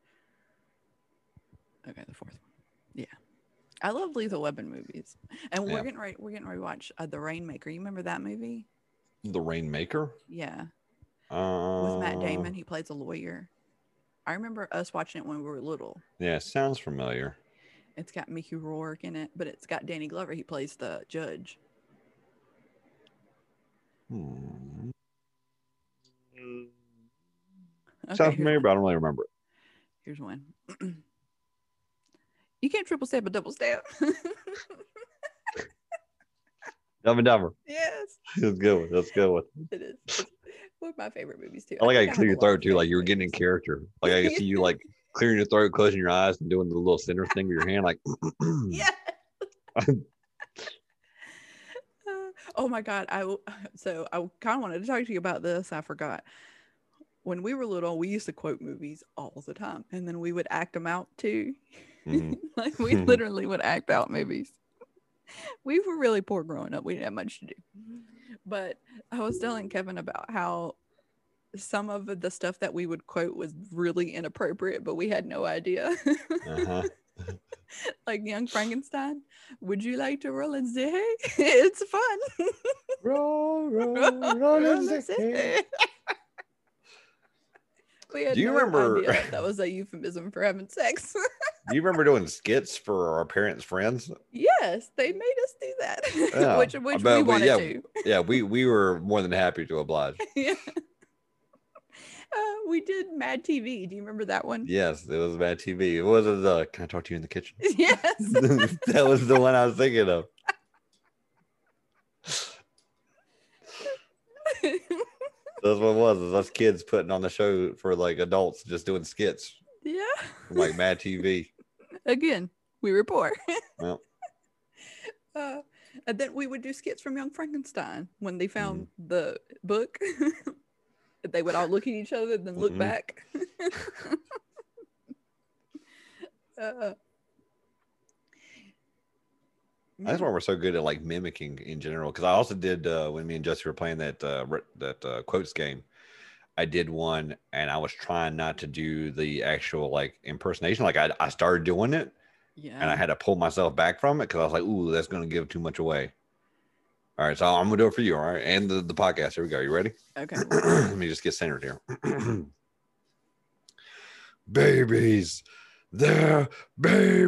Okay, the fourth one. Yeah. I love Lethal Weapon movies. And we're getting ready to watch The Rainmaker. You remember that movie? The Rainmaker? Yeah. With Matt Damon. He plays a lawyer. I remember us watching it when we were little. Yeah, sounds familiar. It's got Mickey Rourke in it, but it's got Danny Glover. He plays the judge. Okay, Okay, sounds familiar, but I don't really remember it. Here's one. You can't triple stab a double stab. Dumb and Dumber. Yes. That's a good one. That's a good one. It is. It's one of my favorite movies too. I like how you clear your throat too, like you were getting in character. Like I can see you like clearing your throat, closing your eyes, and doing the little center thing with your hand, like. Yeah. Oh my God! I kind of wanted to talk to you about this. I forgot. When we were little, we used to quote movies all the time, and then we would act them out too. Mm-hmm. Like we literally would act out movies. We were really poor growing up. We didn't have much to do. But I was telling Kevin about how some of the stuff that we would quote was really inappropriate, but we had no idea. Like Young Frankenstein. Would you like to roll and say, hey? It's fun. roll and say, hey. We had remember idea that was a euphemism for having sex. Do you remember doing skits for our parents' friends? Yes, they made us do that. Yeah, which we wanted to. Yeah, we were more than happy to oblige. Yeah. We did Mad TV. Do you remember that one? Yes, it was Mad TV. It was Can I talk to you in the kitchen? Yes. That was the one I was thinking of. That's what it was. It was us kids putting on the show for like adults, just doing skits. Yeah. From like Mad TV. Again, we were poor. Well. And then we would do skits from Young Frankenstein when they found the book. They would all look at each other and then look back. That's why we're so good at like mimicking in general. Because I also did when me and Jesse were playing that quotes game. I did one, and I was trying not to do the actual like impersonation. Like I started doing it, and I had to pull myself back from it because I was like, "Ooh, that's going to give too much away." All right, so I'm gonna do it for you. All right, and the podcast. Here we go. You ready? Okay. Let me just get centered here. Babies, they're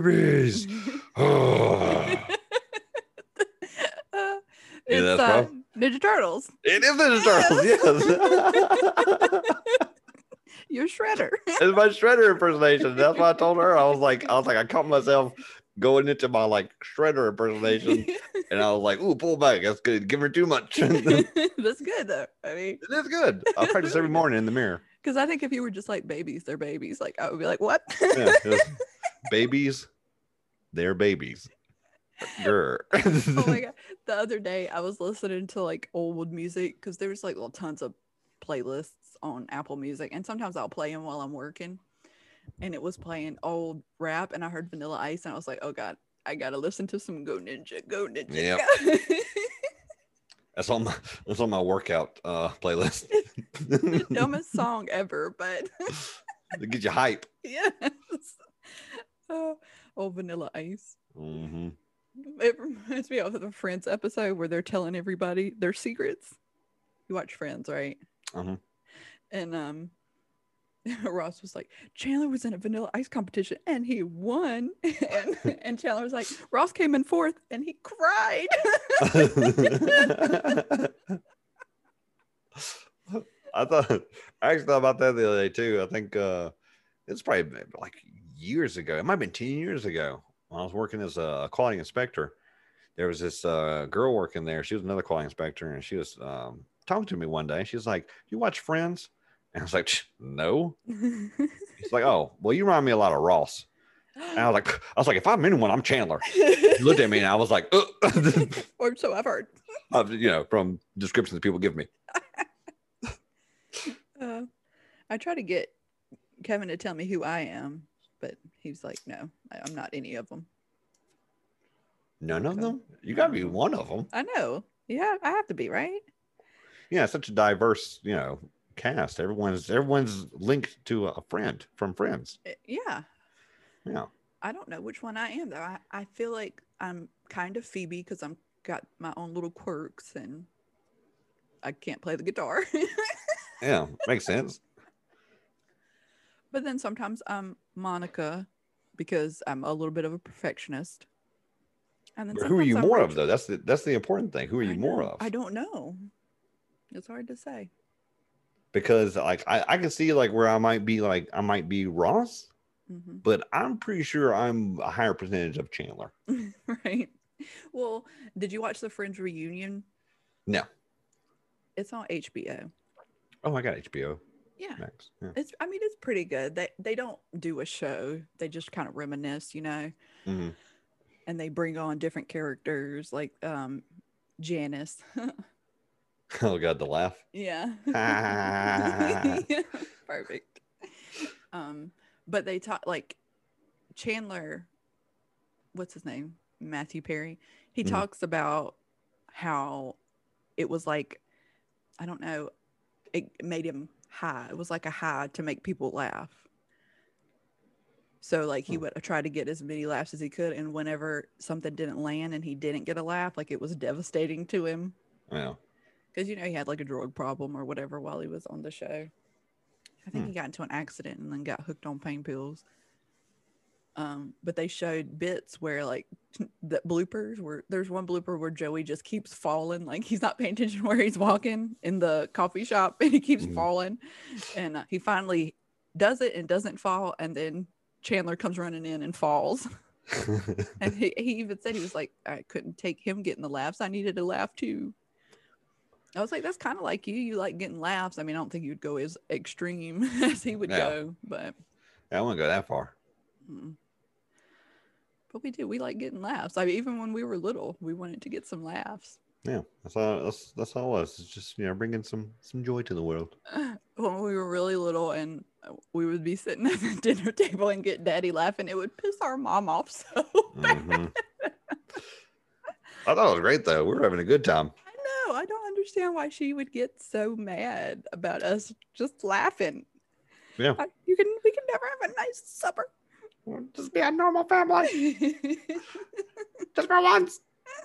babies. Oh. It's Ninja Turtles. It is Ninja Turtles. Yes. You're Shredder. It's my Shredder impersonation. That's what I told her. I was like, I caught myself going into my like Shredder impersonation, and I was like, "Ooh, pull back. That's good. Give her too much." That's good though. I mean, it is good. I practice every morning in the mirror. Because I think if you were just like babies, they're babies. Like I would be like, what? Yeah, babies, they're babies. Oh my god! The other day I was listening to like old music because there's like tons of playlists on Apple Music, and sometimes I'll play them while I'm working. And it was playing old rap, and I heard Vanilla Ice, and I was like, oh god, I gotta listen to some Go Ninja, Go Ninja. Yep. That's on my workout playlist. The dumbest song ever, but to get you hype. Yes. Old Vanilla Ice. Mm-hmm. It reminds me of the Friends episode where they're telling everybody their secrets. You watch Friends, right? Uh-huh. And Ross was like, Chandler was in a Vanilla Ice competition and he won. And Chandler was like, Ross came in fourth and he cried. I actually thought about that the other day too. I think it's probably like years ago. It might have been 10 years ago when I was working as a quality inspector. There was this girl working there. She was another quality inspector, and she was talking to me one day. She was like, "You watch Friends?" And I was like, "No." She's like, "Oh, well, you remind me a lot of Ross." And I was like, if I'm anyone, I'm Chandler. She looked at me, and I was like, or so I've heard. From descriptions people give me. I try to get Kevin to tell me who I am, but he's like, no, I'm not any of them. None of them? You got to be one of them. I know. Yeah, I have to be, right? Yeah, such a diverse, cast. Everyone's linked to a friend from Friends. Yeah. Yeah. I don't know which one I am though. I feel like I'm kind of Phoebe because I'm got my own little quirks and I can't play the guitar. Yeah, makes sense. But then sometimes I'm Monica because I'm a little bit of a perfectionist. And then who are you more of though? That's the important thing. Who are you more of? I don't know. It's hard to say. Because like I can see like where I might be Ross, mm-hmm. but I'm pretty sure I'm a higher percentage of Chandler. Right. Well, did you watch the Friends reunion? No. It's on HBO. Oh, I got HBO. Yeah. Max. Yeah. It's pretty good. They don't do a show. They just kind of reminisce, Mm-hmm. And they bring on different characters like Janice. Oh god, the laugh. Yeah. Perfect. But they talk like Chandler, what's his name? Matthew Perry. He talks about how it was like, I don't know, it made him high. It was like a high to make people laugh. So like he would try to get as many laughs as he could, and whenever something didn't land and he didn't get a laugh, like it was devastating to him. Yeah. Because he had like a drug problem or whatever while he was on the show. I think he got into an accident and then got hooked on pain pills. But they showed bits where like the bloopers where there's one blooper where Joey just keeps falling, like he's not paying attention where he's walking in the coffee shop and he keeps falling, and he finally does it and doesn't fall, and then Chandler comes running in and falls. And he even said he was like, I couldn't take him getting the laughs, I needed a laugh too. I was like, that's kind of like you like getting laughs. I mean, I don't think you'd go as extreme as he would go, but I wouldn't go that far. But we do. We like getting laughs. I mean, even when we were little, we wanted to get some laughs. Yeah, that's all it was. It's just bringing some joy to the world. When we were really little, and we would be sitting at the dinner table and get Daddy laughing, it would piss our mom off so bad. Mm-hmm. I thought it was great though. We were having a good time. I know. I don't understand why she would get so mad about us just laughing. Yeah, we can never have a nice supper. We'll just be a normal family. Just for once.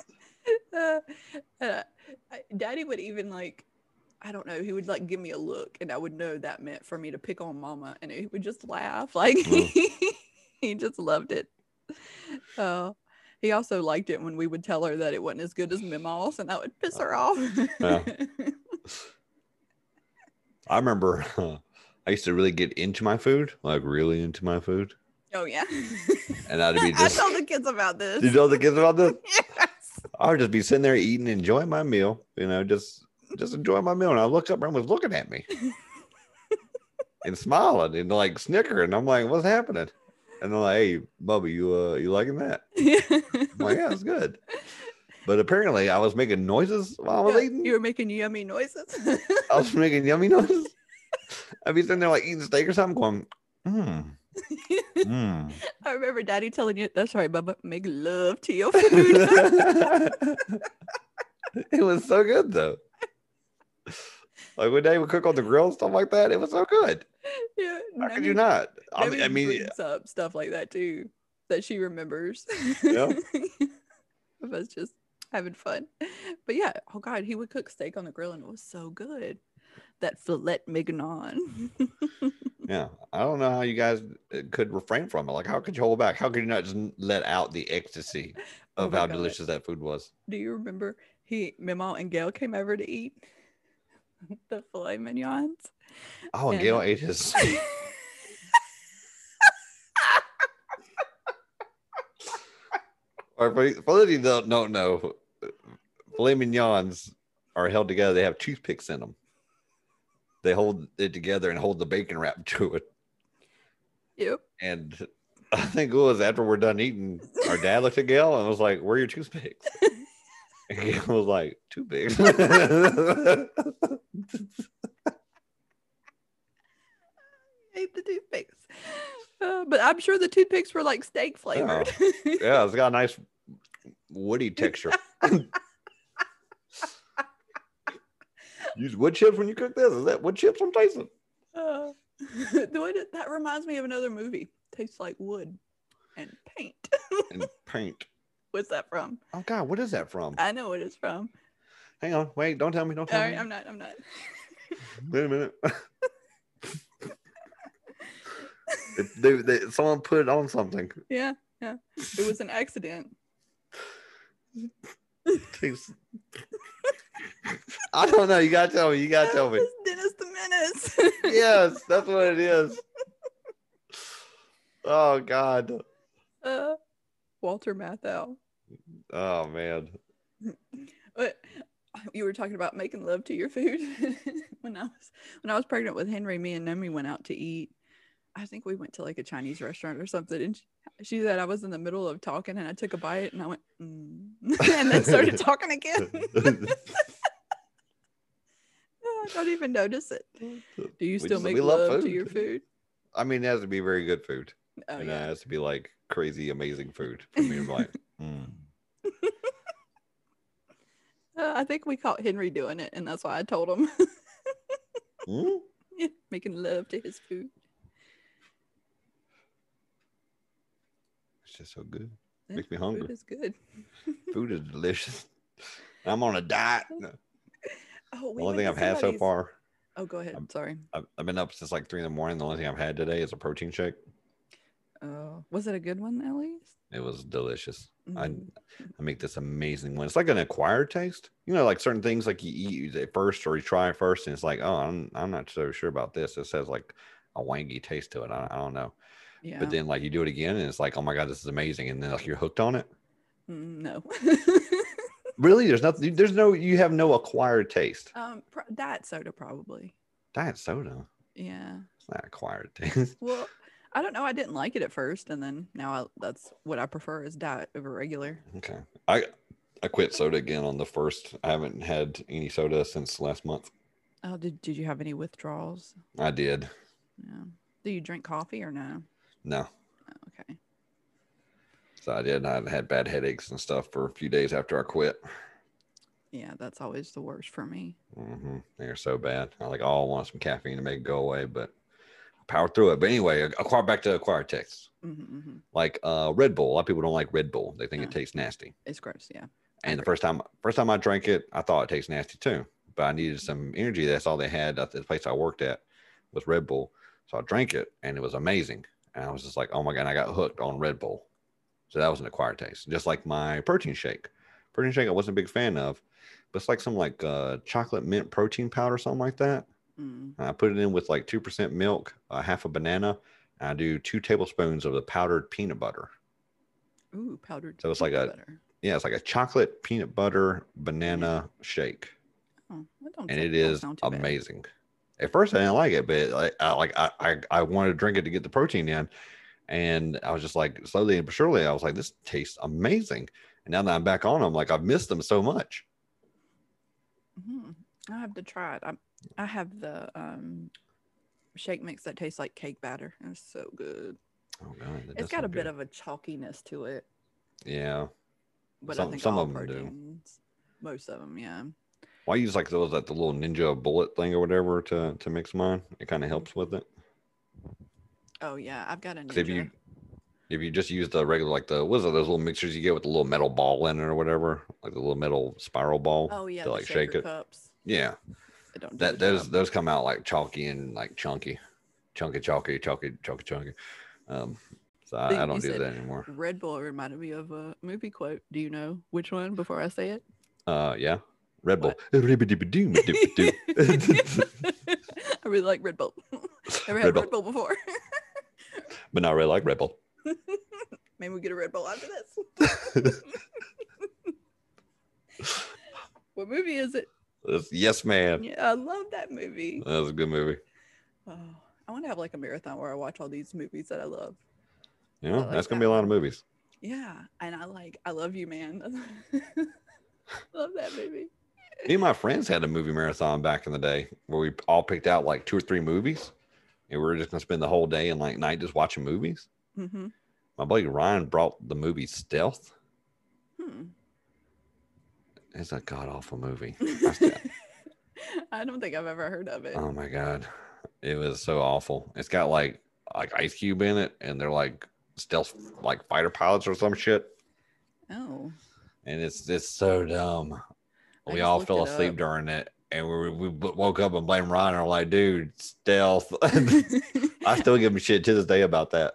Daddy would even like, I don't know, he would like give me a look and I would know that meant for me to pick on Mama, and he would just laugh like he just loved it. He also liked it when we would tell her that it wasn't as good as Mimaw's, and that would piss her off. Yeah. I remember I used to really get into my food, like really into my food. Oh yeah. And I'd be just, I told the kids about this. You know the kids about this? Yes. I would just be sitting there eating, enjoying my meal, just enjoying my meal. And I look up, and everyone was looking at me and smiling and like snickering. I'm like, what's happening? And they're like, hey, Bubba, you liking that? I'm like, yeah, it's good. But apparently I was making noises while I was eating. You were making yummy noises. I was making yummy noises. I'd be sitting there like eating steak or something going, I remember Daddy telling you, that's right, Bubba, make love to your food. It was so good though. Like when they would cook on the grill and stuff like that, it was so good. Yeah. How could you not? I mean, brings up stuff like that too that she remembers. Yeah. Of us just having fun. But yeah, oh God, he would cook steak on the grill and it was so good. That filet mignon. Yeah, I don't know how you guys could refrain from it. Like, how could you hold back? How could you not just let out the ecstasy of how delicious that food was? Do you remember Mima and Gail came over to eat the filet mignons? Oh, and Gail ate his. For those of you that don't know, filet mignons are held together. They have toothpicks in them. They hold it together and hold the bacon wrap to it. Yep. And I think it was after we're done eating, our dad looked at Gail and was like, where are your toothpicks? And Gail was like, toothpicks. I hate the toothpicks. But I'm sure the toothpicks were like steak flavored. Yeah, it's got a nice woody texture. Use wood chips when you cook this. Is that wood chips I'm tasting? That reminds me of another movie. Tastes like wood and paint. And paint. What's that from? Oh God, what is that from? I know what it's from. Hang on, wait, don't tell me. Don't tell me. I'm not. Wait a minute. Someone put it on something. Yeah. It was an accident. I don't know. You gotta tell me. It's Dennis the Menace. Yes, that's what it is. Oh God. Walter Matthau. Oh man. But you were talking about making love to your food. when I was pregnant with Henry, me and Nomi went out to eat. I think we went to like a Chinese restaurant or something, and she said I was in the middle of talking, and I took a bite, and I went, and then started talking again. I don't even notice it. Do you still make love to your food? I mean, it has to be very good food. Oh, and it has to be like crazy, amazing food for me to be like, I think we caught Henry doing it, and that's why I told him. Yeah, making love to his food. It's just so good. Makes me hungry. Food is good. Food is delicious. I'm on a diet. Oh, the only thing I've had so far. Oh, go ahead. Sorry. I've been up since like 3 a.m. The only thing I've had today is a protein shake. Oh, was it a good one at least? It was delicious. Mm-hmm. I make this amazing one. It's like an acquired taste. You know, like certain things like you eat it first or you try it first, and it's like, oh, I'm not so sure about this. It has like a wangy taste to it. I don't know. Yeah. But then like you do it again, and it's like, oh my God, this is amazing. And then like you're hooked on it. No. Really? You have no acquired taste. Diet soda probably. Diet soda? Yeah. It's not acquired taste. Well, I don't know. I didn't like it at first, and then now that's what I prefer is diet over regular. Okay. I quit soda again on the 1st. I haven't had any soda since last month. Oh, did you have any withdrawals? I did. Yeah. Do you drink coffee or no? No. Oh, okay. So I did. I had bad headaches and stuff for a few days after I quit. Yeah, that's always the worst for me. Mm-hmm. They're so bad. I want some caffeine to make it go away, but I power through it. But anyway, back to acquired tastes. Mm-hmm. Like Red Bull. A lot of people don't like Red Bull. They think it tastes nasty. It's gross, yeah. And the first time I drank it, I thought it tastes nasty too. But I needed some energy. That's all they had at the place I worked at was Red Bull. So I drank it, and it was amazing. And I was just like, oh my God, I got hooked on Red Bull. So that was an acquired taste. Just like my protein shake. Protein shake I wasn't a big fan of, but it's like some like chocolate mint protein powder, something like that. Mm. I put it in with like 2% milk, half a banana. And I do 2 tablespoons of the powdered peanut butter. Ooh, powdered So it's like peanut a butter. yeah, it's like a chocolate peanut butter banana shake, Oh, and it don't is sound too bad. amazing. At first, I didn't like it, but I wanted to drink it to get the protein in, and I was just like slowly but surely, I was like, this tastes amazing. And now that I'm back on them, like I've missed them so much. Mm-hmm. I have to try it. I have the shake mix that tastes like cake batter. It's so good. Oh god, that It's does got a sound bit good. of a chalkiness to it, Yeah, but I some think some all of them do. proteins, most of them, yeah. Well, I use like those like the little ninja bullet thing or whatever to mix mine. It kind of Mhm. helps with it. Oh yeah, I've got a Because Ninja. if you just use the regular like the what is it, those little mixers you get with the little metal ball in it or whatever, like the little metal spiral ball Oh yeah, to the like shaker shake it. cups. Yeah, They don't do the that job. those come out like chalky and like chunky, chunky. Um, so I You don't do said that anymore. Red Bull reminded me of a movie quote. Do you know which one before I say it? Yeah, Red Bull. What? Red I really like Red Bull. Never had Bull, Red Bull before. but not really like Red Bull. Maybe we get a Red Bull after this. What movie is it? Yes, man. Yeah, I love that movie. That was a good movie. Oh, I want to have like a marathon where I watch all these movies that I love. Yeah, I like that's gonna that be a lot one. of movies. Yeah, and I Love You, Man. Love that movie. Me and my friends had a movie marathon back in the day where we all picked out like 2 or 3 movies, and we were just gonna spend the whole day and like night just watching movies. Mm-hmm. My buddy Ryan brought the movie Stealth. It's a god awful movie. I don't think I've ever heard of it. Oh my god, it was so awful. It's got like Ice Cube in it, and they're like stealth like fighter pilots or some shit, Oh, and it's so dumb. I We just all looked fell it asleep up. during it, and we woke up and blamed Ryan. And we're like, dude, Stealth. I still give him shit to this day about that.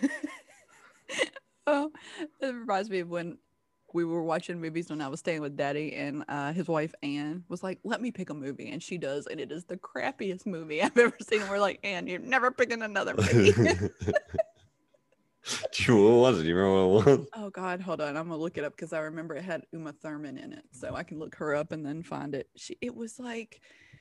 Oh, it reminds me of when we were watching movies when I was staying with Daddy, and his wife Anne was like, "Let me pick a movie," and she does, and it is the crappiest movie I've ever seen. And we're like, "Anne, you're never picking another movie." What was it? Do you remember what it was? Oh God, hold on, I'm gonna look it up because I remember it had Uma Thurman in it, so I can look her up and then find it. It was like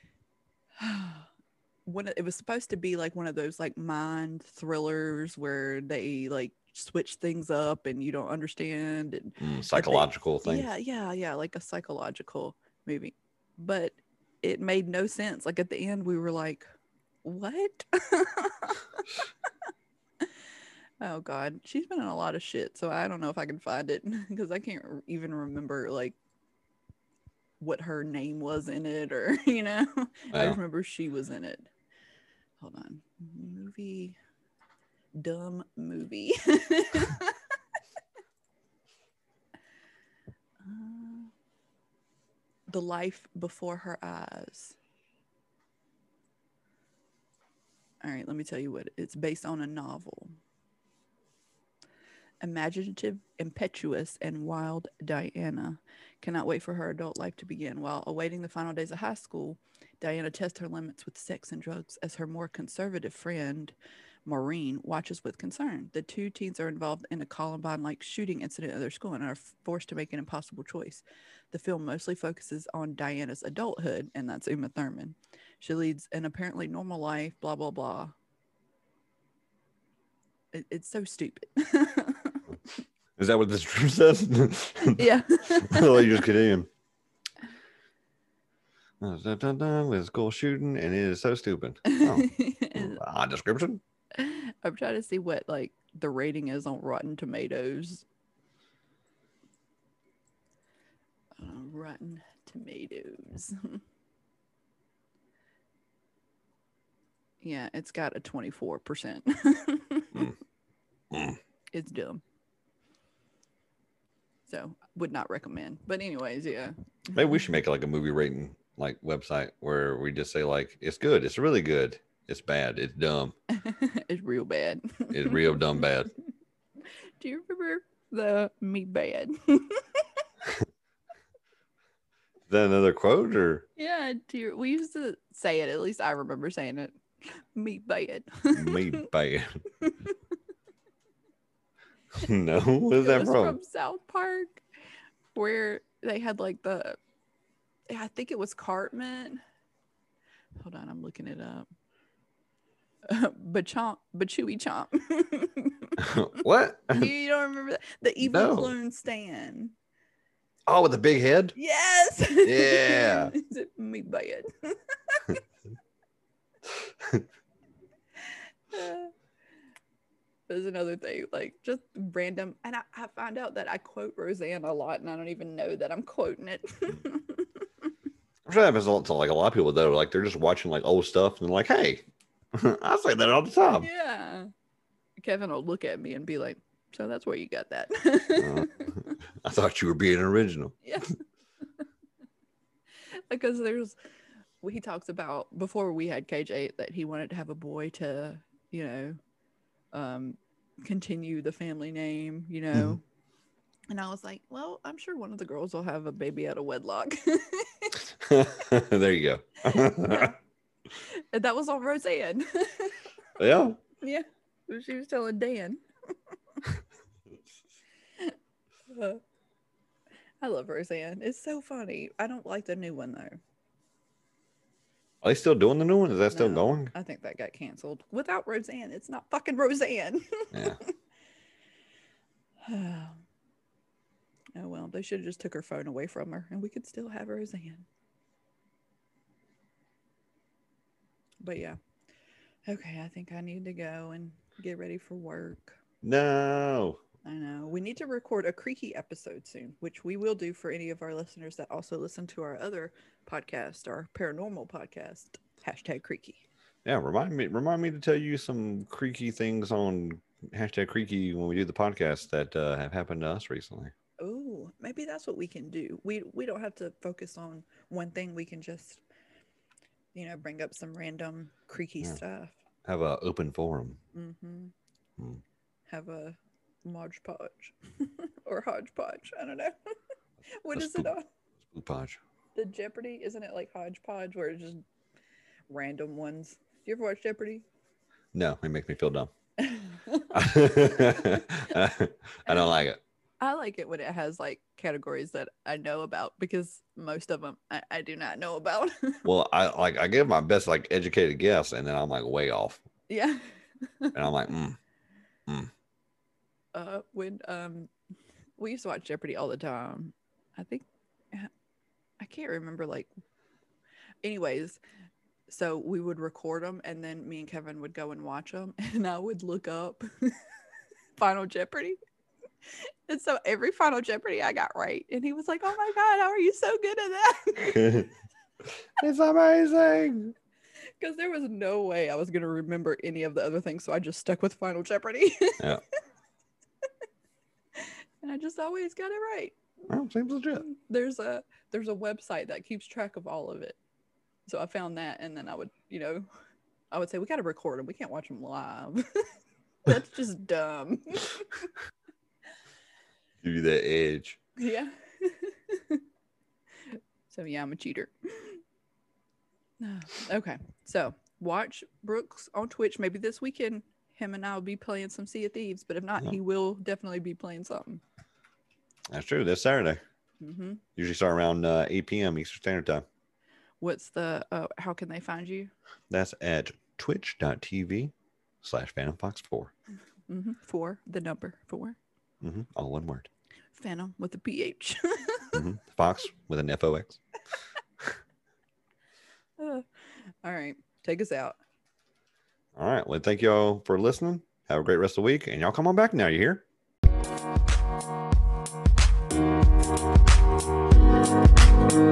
it was supposed to be like one of those like mind thrillers where they like switch things up and you don't understand and Psychological thing. yeah, like a psychological movie, but it made no sense. Like at the end we were like, what? Oh God, she's been in a lot of shit, so I don't know if I can find it because I can't even remember like what her name was in it, or I just remember she was in it. Hold on, dumb movie. The Life Before Her Eyes. All right, let me tell you what it's based on. A novel. Imaginative, impetuous, and wild Diana cannot wait for her adult life to begin. While awaiting the final days of high school, Diana tests her limits with sex and drugs as her more conservative friend, Maureen, watches with concern. The two teens are involved in a Columbine-like shooting incident at their school and are forced to make an impossible choice. The film mostly focuses on Diana's adulthood, and that's Uma Thurman. She leads an apparently normal life, blah, blah, blah. It's so stupid. Is that what this script says? Yeah. Oh, you just kidding. With school shooting, and it is so stupid. Oh. Description. I'm trying to see what like the rating is on Rotten Tomatoes. Rotten Tomatoes. Yeah, it's got a 24%. It's dumb. So would not recommend. But anyways, yeah. Maybe we should make like a movie rating like website where we just say like it's good, it's really good, it's bad, it's dumb. It's real bad. It's real dumb bad. Do you remember the me bad. Is that another quote or Yeah, dear. We used to say it. At least I remember saying it. Me bad. me bad? No, where's It that was from? from South Park, where they had like I think it was Cartman. Hold on, I'm looking it up. Bachomp, Chewy Chomp. What? You don't remember that? The evil No. clone Stan. Oh, with the big head? Yes. Yeah. Is it me bad? There's another thing, like just random. And I find out that I quote Roseanne a lot and I don't even know that I'm quoting it. I'm sure that happens to like a lot of people though. Like they're just watching like old stuff and they're like, hey, I say that all the time. Yeah. Kevin will look at me and be like, so that's where you got that. I thought you were being original. Yeah. Because he talks about before we had KJ that he wanted to have a boy to, continue the family name, Mhm. And I was like, well, I'm sure one of the girls will have a baby out of wedlock. There you go. Yeah. And that was on Roseanne. Yeah. Yeah. She was telling Dan. I love Roseanne. It's so funny. I don't like the new one though. Are they still doing the new one? Is that still No, going? I think that got canceled. Without Roseanne, it's not fucking Roseanne. Yeah. Oh well, they should have just took her phone away from her and we could still have Roseanne. But yeah. Okay, I think I need to go and get ready for work. No. I know. We need to record a creaky episode soon, which we will do for any of our listeners that also listen to our other podcast, our paranormal podcast, #creaky. Yeah, remind me to tell you some creaky things on #creaky when we do the podcast that have happened to us recently. Oh, maybe that's what we can do. We don't have to focus on one thing. We can just, bring up some random creaky stuff. Have an open forum. Mm-hmm. Have a Modge Podge or Hodgepodge. I don't know. What is it on? Spook Podge. The Jeopardy, isn't it like Hodgepodge where it's just random ones? Do you ever watch Jeopardy? No, it makes me feel dumb. I don't like it. I like it when it has like categories that I know about because most of them I do not know about. Well, I give my best like educated guess and then I'm like way off. Yeah. And I'm like, When we used to watch Jeopardy all the time. I think I can't remember anyways, so we would record them and then me and Kevin would go and watch them and I would look up Final Jeopardy. And so every Final Jeopardy I got right. And he was like, oh my God, how are you so good at that? It's amazing. Because there was no way I was going to remember any of the other things. So I just stuck with Final Jeopardy. Yeah. And I just always got it right. Well, seems legit. There's a website that keeps track of all of it. So I found that and then I would, I would say, we got to record them. We can't watch them live. That's just dumb. Give you that edge. Yeah. So yeah, I'm a cheater. Okay. So watch Brooks on Twitch. Maybe this weekend him and I will be playing some Sea of Thieves, but if not, he will definitely be playing something. That's true. This Saturday. Mm-hmm. Usually start around 8 p.m. Eastern Standard Time. What's the how can they find you? That's at twitch.tv/PhantomFox4. Mm-hmm. 4, the number 4. Mm-hmm. All one word. Phantom with a PH. Mm-hmm. Fox with an FOX. All right. Take us out. All right. Well, thank you all for listening. Have a great rest of the week. And y'all come on back now. You hear?